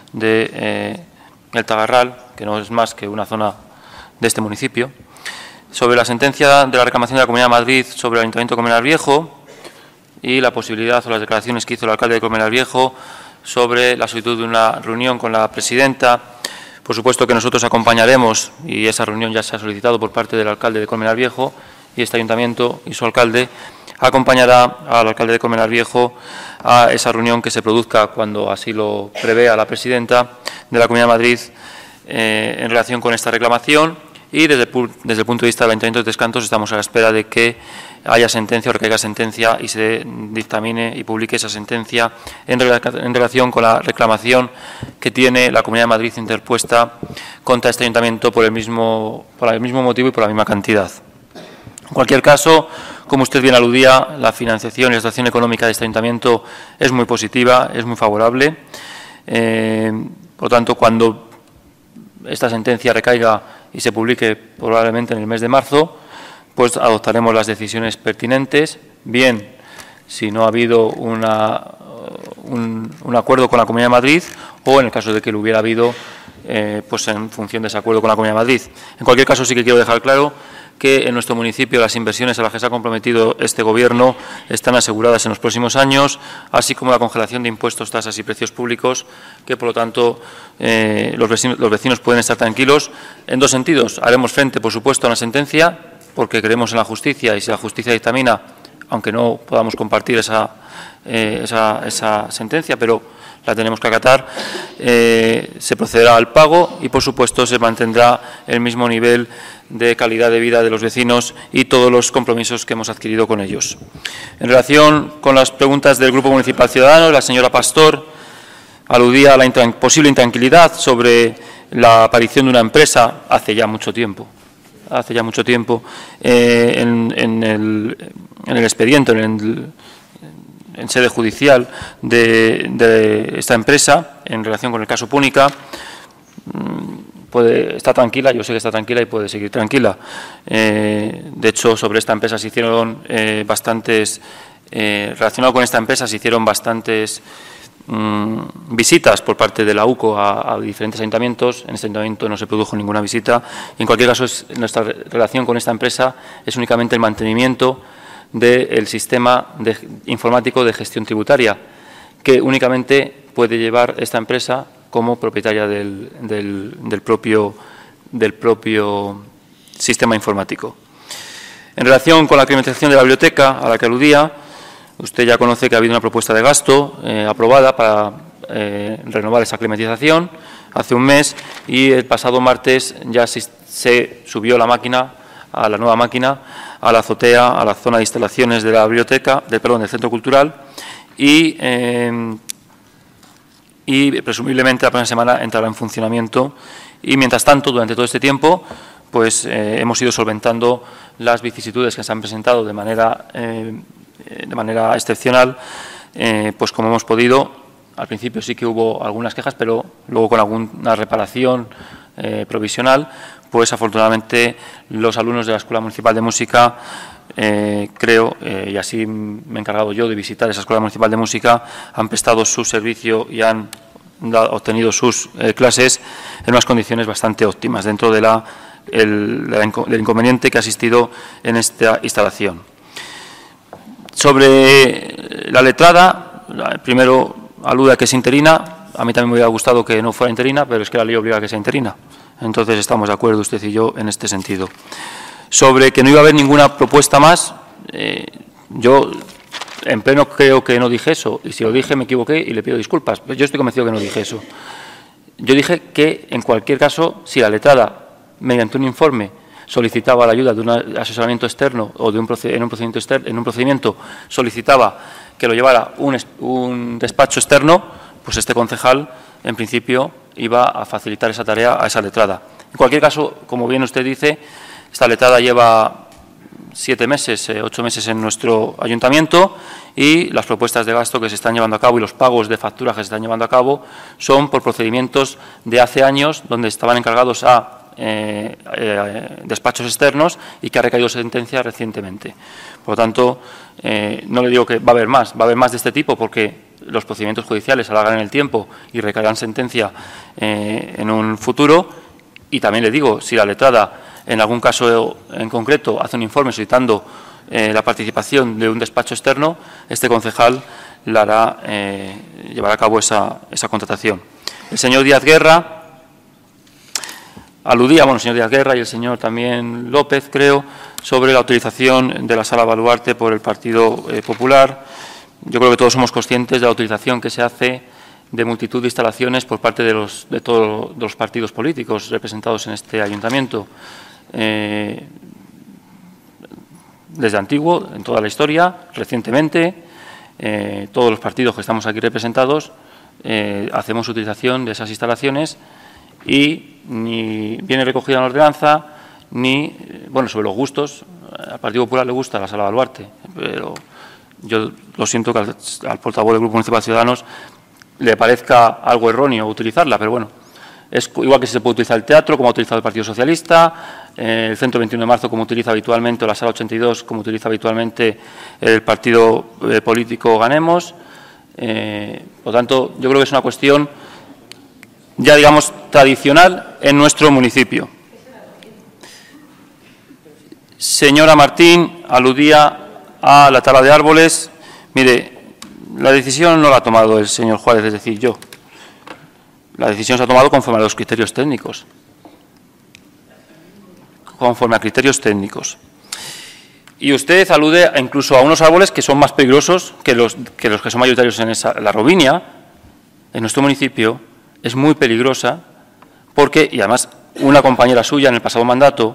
de el Tagarral, que no es más que una zona de este municipio. Sobre la sentencia de la reclamación de la Comunidad de Madrid sobre el Ayuntamiento de Colmenar Viejo y la posibilidad o las declaraciones que hizo el alcalde de Colmenar Viejo sobre la solicitud de una reunión con la presidenta. Por supuesto que nosotros acompañaremos, y esa reunión ya se ha solicitado por parte del alcalde de Colmenar Viejo, y este ayuntamiento y su alcalde acompañará al alcalde de Colmenar Viejo a esa reunión que se produzca cuando así lo prevea la presidenta de la Comunidad de Madrid en relación con esta reclamación. Y desde el punto de vista del Ayuntamiento de Tres Cantos estamos a la espera de que haya sentencia o recaiga sentencia y se dictamine y publique esa sentencia en relación con la reclamación que tiene la Comunidad de Madrid interpuesta contra este Ayuntamiento por el mismo motivo y por la misma cantidad. En cualquier caso, como usted bien aludía, la financiación y la situación económica de este Ayuntamiento es muy positiva, es muy favorable. Por lo tanto, cuando esta sentencia recaiga y se publique probablemente en el mes de marzo, pues adoptaremos las decisiones pertinentes, bien si no ha habido un acuerdo con la Comunidad de Madrid o en el caso de que lo hubiera habido, pues en función de ese acuerdo con la Comunidad de Madrid. En cualquier caso, sí que quiero dejar claro que en nuestro municipio las inversiones a las que se ha comprometido este Gobierno están aseguradas en los próximos años, así como la congelación de impuestos, tasas y precios públicos, que por lo tanto los vecinos pueden estar tranquilos en dos sentidos. Haremos frente, por supuesto, a la sentencia, porque creemos en la justicia y si la justicia dictamina, aunque no podamos compartir esa sentencia, pero la tenemos que acatar, se procederá al pago y, por supuesto, se mantendrá el mismo nivel de calidad de vida de los vecinos y todos los compromisos que hemos adquirido con ellos. En relación con las preguntas del Grupo Municipal Ciudadanos, la señora Pastor aludía a la posible intranquilidad sobre la aparición de una empresa hace ya mucho tiempo en el expediente, en sede judicial de esta empresa en relación con el caso Púnica. Está tranquila, yo sé que está tranquila y puede seguir tranquila. De hecho, sobre esta empresa se hicieron relacionado con esta empresa se hicieron bastantes visitas por parte de la UCO a diferentes ayuntamientos. En este ayuntamiento no se produjo ninguna visita. Y en cualquier caso, nuestra relación con esta empresa es únicamente el mantenimiento del sistema informático de gestión tributaria, que únicamente puede llevar esta empresa como propietaria del propio sistema informático. En relación con la climatización de la biblioteca a la que aludía, usted ya conoce que ha habido una propuesta de gasto aprobada para renovar esa climatización hace un mes y el pasado martes ya se subió la nueva máquina a la azotea, a la zona de instalaciones de la biblioteca, del Centro Cultural y y presumiblemente la próxima semana entrará en funcionamiento. Y mientras tanto, durante todo este tiempo, pues hemos ido solventando las vicisitudes que se han presentado de manera excepcional, pues como hemos podido. Al principio sí que hubo algunas quejas, pero luego con alguna reparación provisional, pues afortunadamente los alumnos de la Escuela Municipal de Música, creo, y así me he encargado yo de visitar esa Escuela Municipal de Música, han prestado su servicio y han obtenido sus clases en unas condiciones bastante óptimas dentro de del inconveniente que ha existido en esta instalación. Sobre la letrada, primero alude a que es interina. A mí también me hubiera gustado que no fuera interina, pero es que la ley obliga a que sea interina. Entonces estamos de acuerdo usted y yo en este sentido. Sobre que no iba a haber ninguna propuesta más, yo en pleno creo que no dije eso, y si lo dije me equivoqué y le pido disculpas. Yo estoy convencido que no dije eso. Yo dije que en cualquier caso, si la letrada, mediante un informe, solicitaba la ayuda de un asesoramiento externo o en un procedimiento solicitaba que lo llevara un despacho externo, pues este concejal, en principio, iba a facilitar esa tarea a esa letrada. En cualquier caso, como bien usted dice, esta letrada lleva 7 meses, 8 meses en nuestro ayuntamiento, y las propuestas de gasto que se están llevando a cabo y los pagos de facturas que se están llevando a cabo son por procedimientos de hace años, donde estaban encargados a despachos externos y que ha recaído sentencia recientemente. Por lo tanto, no le digo que va a haber más de este tipo, porque los procedimientos judiciales alargan en el tiempo y recaerán sentencia en un futuro. Y también le digo, si la letrada en algún caso en concreto hace un informe solicitando la participación de un despacho externo, este concejal llevará a cabo esa contratación. El señor Díaz Guerra aludía, el señor Díaz Guerra y el señor también López, creo, sobre la utilización de la Sala Baluarte por el Partido Popular. Yo creo que todos somos conscientes de la utilización que se hace de multitud de instalaciones por parte de todos los partidos políticos representados en este ayuntamiento. Desde antiguo, en toda la historia, recientemente, todos los partidos que estamos aquí representados hacemos utilización de esas instalaciones y ni viene recogida en la ordenanza, ni, sobre los gustos. Al Partido Popular le gusta la Sala Baluarte, pero yo lo siento que al portavoz del Grupo Municipal de Ciudadanos le parezca algo erróneo utilizarla, pero bueno, es igual que se puede utilizar el teatro, como ha utilizado el Partido Socialista, el Centro 21 de Marzo, como utiliza habitualmente, o la Sala 82, como utiliza habitualmente el partido político Ganemos. Por lo tanto, yo creo que es una cuestión ya, digamos, tradicional en nuestro municipio. Señora Martín aludía a la tala de árboles. Mire, la decisión no la ha tomado el señor Juárez, es decir, yo. La decisión se ha tomado conforme a los criterios técnicos. Conforme a criterios técnicos. Y usted alude incluso a unos árboles que son más peligrosos que los que son mayoritarios en la Robinia, en nuestro municipio, es muy peligrosa porque, y además una compañera suya en el pasado mandato,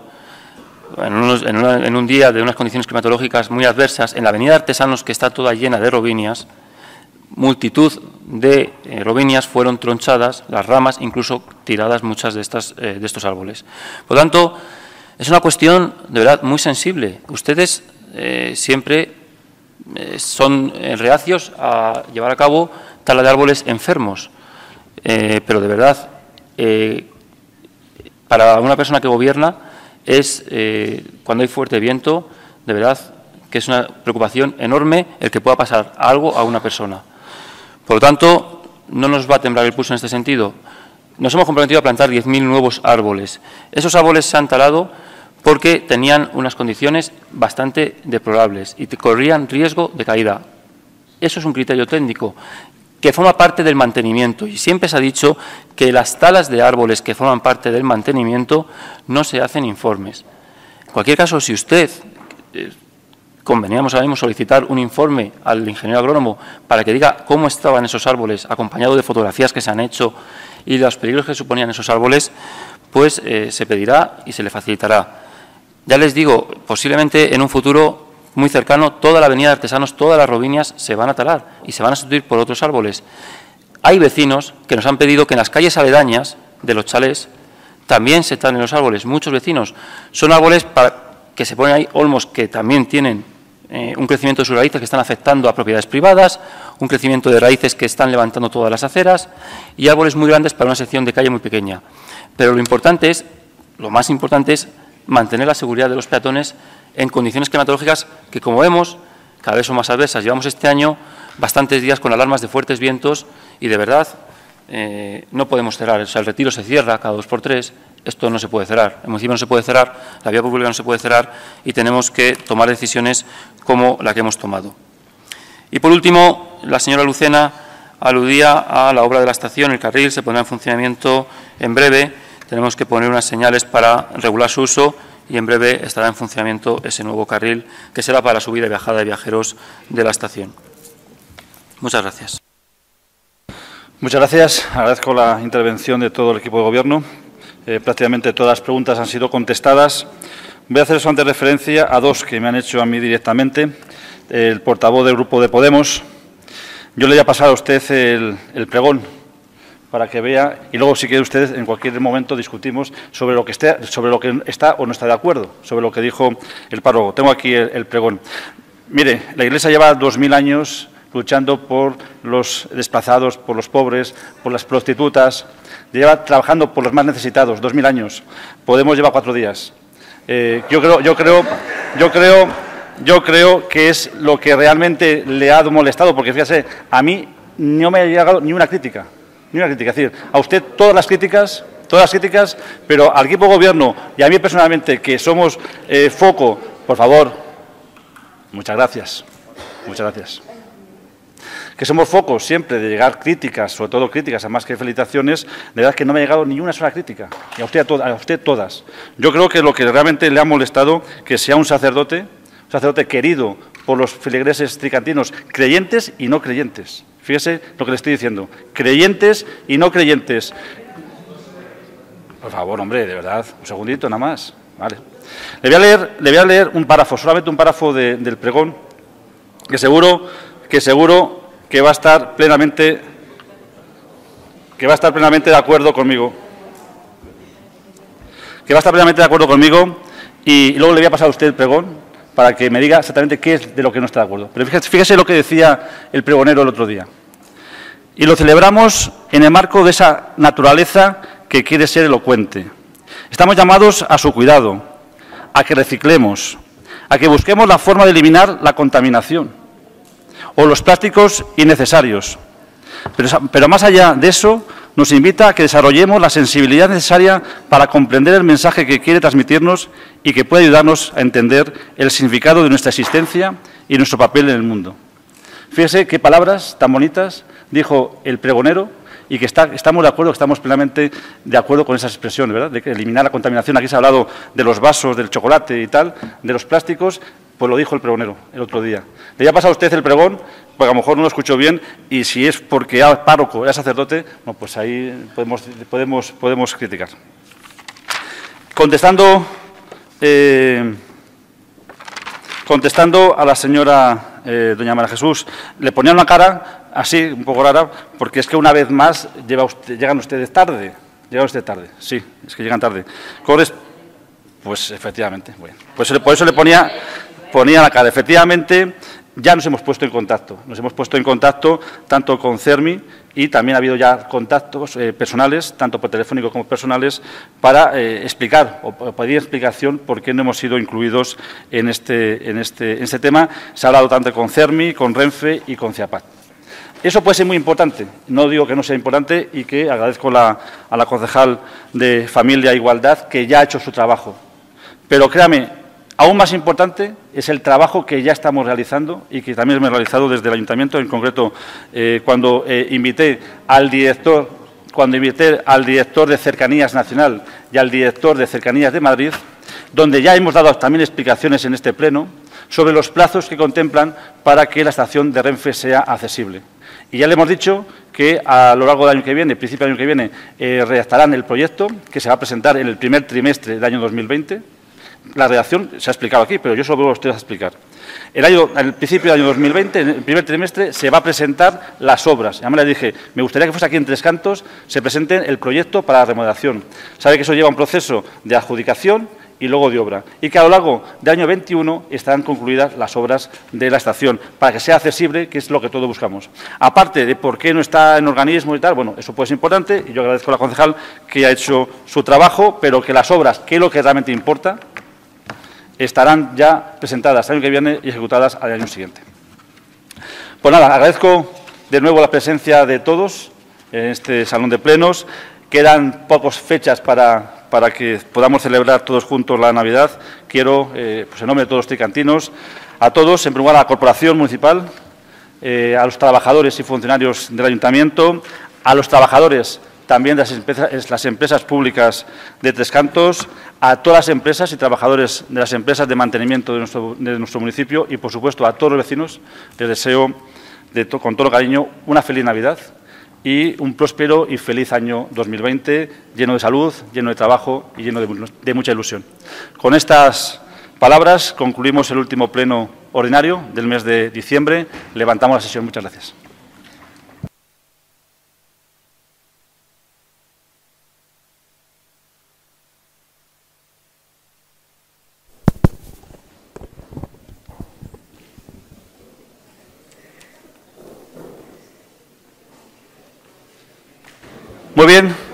en un día de unas condiciones climatológicas muy adversas, en la avenida de Artesanos, que está toda llena de robinias, multitud de robinias fueron tronchadas, las ramas incluso tiradas muchas de estos árboles. Por lo tanto, es una cuestión de verdad muy sensible. Ustedes siempre son reacios a llevar a cabo tala de árboles enfermos, pero de verdad, para una persona que gobierna, cuando hay fuerte viento, de verdad que es una preocupación enorme el que pueda pasar algo a una persona. Por lo tanto, no nos va a temblar el pulso en este sentido. Nos hemos comprometido a plantar 10.000 nuevos árboles. Esos árboles se han talado porque tenían unas condiciones bastante deplorables y corrían riesgo de caída. Eso es un criterio técnico que forma parte del mantenimiento, y siempre se ha dicho que las talas de árboles que forman parte del mantenimiento no se hacen informes. En cualquier caso, si usted conveníamos ahora mismo solicitar un informe al ingeniero agrónomo para que diga cómo estaban esos árboles, acompañado de fotografías que se han hecho y los peligros que suponían esos árboles, pues se pedirá y se le facilitará. Ya les digo, posiblemente en un futuro muy cercano, toda la avenida de Artesanos, todas las robinias se van a talar y se van a sustituir por otros árboles. hay vecinos que nos han pedido que en las calles aledañas de los chalés también se talen los árboles. Muchos vecinos. Son árboles que se ponen ahí, olmos que también tienen un crecimiento de sus raíces que están afectando a propiedades privadas, un crecimiento de raíces que están levantando todas las aceras y árboles muy grandes para una sección de calle muy pequeña. Pero lo más importante es mantener la seguridad de los peatones en condiciones climatológicas que, como vemos, cada vez son más adversas. Llevamos este año bastantes días con alarmas de fuertes vientos y, de verdad, no podemos cerrar. O sea, el Retiro se cierra cada 2 por 3. Esto no se puede cerrar. El municipio no se puede cerrar, la vía pública no se puede cerrar y tenemos que tomar decisiones como la que hemos tomado. Y, por último, la señora Lucena aludía a la obra de la estación. El carril se pondrá en funcionamiento en breve. Tenemos que poner unas señales para regular su uso y en breve estará en funcionamiento ese nuevo carril que será para la subida y bajada de viajeros de la estación. Muchas gracias. Muchas gracias. Agradezco la intervención de todo el equipo de Gobierno. Prácticamente todas las preguntas han sido contestadas. Voy a hacer solamente referencia a 2 que me han hecho a mí directamente. El portavoz del Grupo de Podemos. Yo le voy a pasar a usted el pregón para que vea y luego, si quiere usted, en cualquier momento discutimos sobre lo que está o no está de acuerdo, sobre lo que dijo el párroco. Tengo aquí el pregón. Mire, la Iglesia lleva 2000 años luchando por los desplazados, por los pobres, por las prostitutas. Lleva trabajando por los más necesitados 2000 años. Podemos llevar 4 días. Yo creo que es lo que realmente le ha molestado, porque fíjese, a mí no me ha llegado ni una crítica. Ni una crítica. Es decir, a usted todas las críticas, pero al equipo de Gobierno y a mí personalmente, que somos foco, por favor, muchas gracias. Que somos focos siempre de llegar críticas, sobre todo críticas, a más que felicitaciones, de verdad que no me ha llegado ni una sola crítica, y a usted todas. Yo creo que lo que realmente le ha molestado, que sea un sacerdote querido por los feligreses tricantinos, creyentes y no creyentes. Fíjese lo que le estoy diciendo, creyentes y no creyentes. Por favor, hombre, de verdad, un segundito nada más. Vale. Le voy a leer un párrafo, solamente un párrafo del pregón, que seguro que va a estar plenamente de acuerdo conmigo. Y luego le voy a pasar a usted el pregón para que me diga exactamente qué es de lo que no está de acuerdo. Pero fíjese lo que decía el pregonero el otro día. Y lo celebramos en el marco de esa naturaleza que quiere ser elocuente. Estamos llamados a su cuidado, a que reciclemos, a que busquemos la forma de eliminar la contaminación o los plásticos innecesarios. Pero más allá de eso, nos invita a que desarrollemos la sensibilidad necesaria para comprender el mensaje que quiere transmitirnos y que puede ayudarnos a entender el significado de nuestra existencia y nuestro papel en el mundo. Fíjese qué palabras tan bonitas dijo el pregonero y que estamos de acuerdo, que estamos plenamente de acuerdo con esas expresiones, ¿verdad? De que eliminar la contaminación. Aquí se ha hablado de los vasos, del chocolate y tal, de los plásticos, pues lo dijo el pregonero el otro día. Le voy a pasar a usted el pregón, porque a lo mejor no lo escuchó bien, y si es porque era párroco, era sacerdote, bueno, pues ahí podemos criticar. Contestando a la señora doña María Jesús, le ponía una cara así, un poco rara, porque es que una vez más llegan ustedes tarde. Sí, es que llegan tarde. Pues efectivamente, bueno, por eso le ponía la cara. Efectivamente, ya nos hemos puesto en contacto. Tanto con CERMI y también ha habido ya contactos personales, tanto por telefónico como personales, para explicar o pedir explicación por qué no hemos sido incluidos en este tema. Se ha hablado tanto con CERMI, con Renfe y con CIAPAT. Eso puede ser muy importante, no digo que no sea importante, y que agradezco a la concejal de Familia e Igualdad que ya ha hecho su trabajo. Pero créame, aún más importante es el trabajo que ya estamos realizando y que también hemos realizado desde el Ayuntamiento, en concreto cuando invité al director de Cercanías Nacional y al director de Cercanías de Madrid, donde ya hemos dado también explicaciones en este pleno sobre los plazos que contemplan para que la estación de Renfe sea accesible. Y ya le hemos dicho que a lo largo del año que viene, principio del año que viene, redactarán el proyecto que se va a presentar en el primer trimestre del año 2020. la redacción se ha explicado aquí, pero yo solo vuelvo a ustedes a explicar. Al principio del año 2020, en el primer trimestre, se va a presentar las obras. Además le dije, me gustaría que fuese aquí en Tres Cantos, se presente el proyecto para la remodelación. Sabe que eso lleva un proceso de adjudicación y luego de obra. Y que a lo largo del año 21 estarán concluidas las obras de la estación, para que sea accesible, que es lo que todos buscamos. Aparte de por qué no está en organismo y tal, bueno, eso puede ser importante, y yo agradezco a la concejal que ha hecho su trabajo, pero que las obras, que es lo que realmente importa, estarán ya presentadas el año que viene y ejecutadas al año siguiente. Pues nada, agradezco de nuevo la presencia de todos en este salón de plenos. Quedan pocas fechas para que podamos celebrar todos juntos la Navidad. Quiero, pues en nombre de todos los tricantinos, a todos, en primer lugar a la Corporación Municipal, a los trabajadores y funcionarios del Ayuntamiento, a los trabajadores también de las empresas públicas de Tres Cantos, a todas las empresas y trabajadores de las empresas de mantenimiento de nuestro municipio y, por supuesto, a todos los vecinos, les deseo con todo cariño una feliz Navidad y un próspero y feliz año 2020, lleno de salud, lleno de trabajo y lleno de mucha ilusión. Con estas palabras concluimos el último pleno ordinario del mes de diciembre. Levantamos la sesión. Muchas gracias. Muy bien,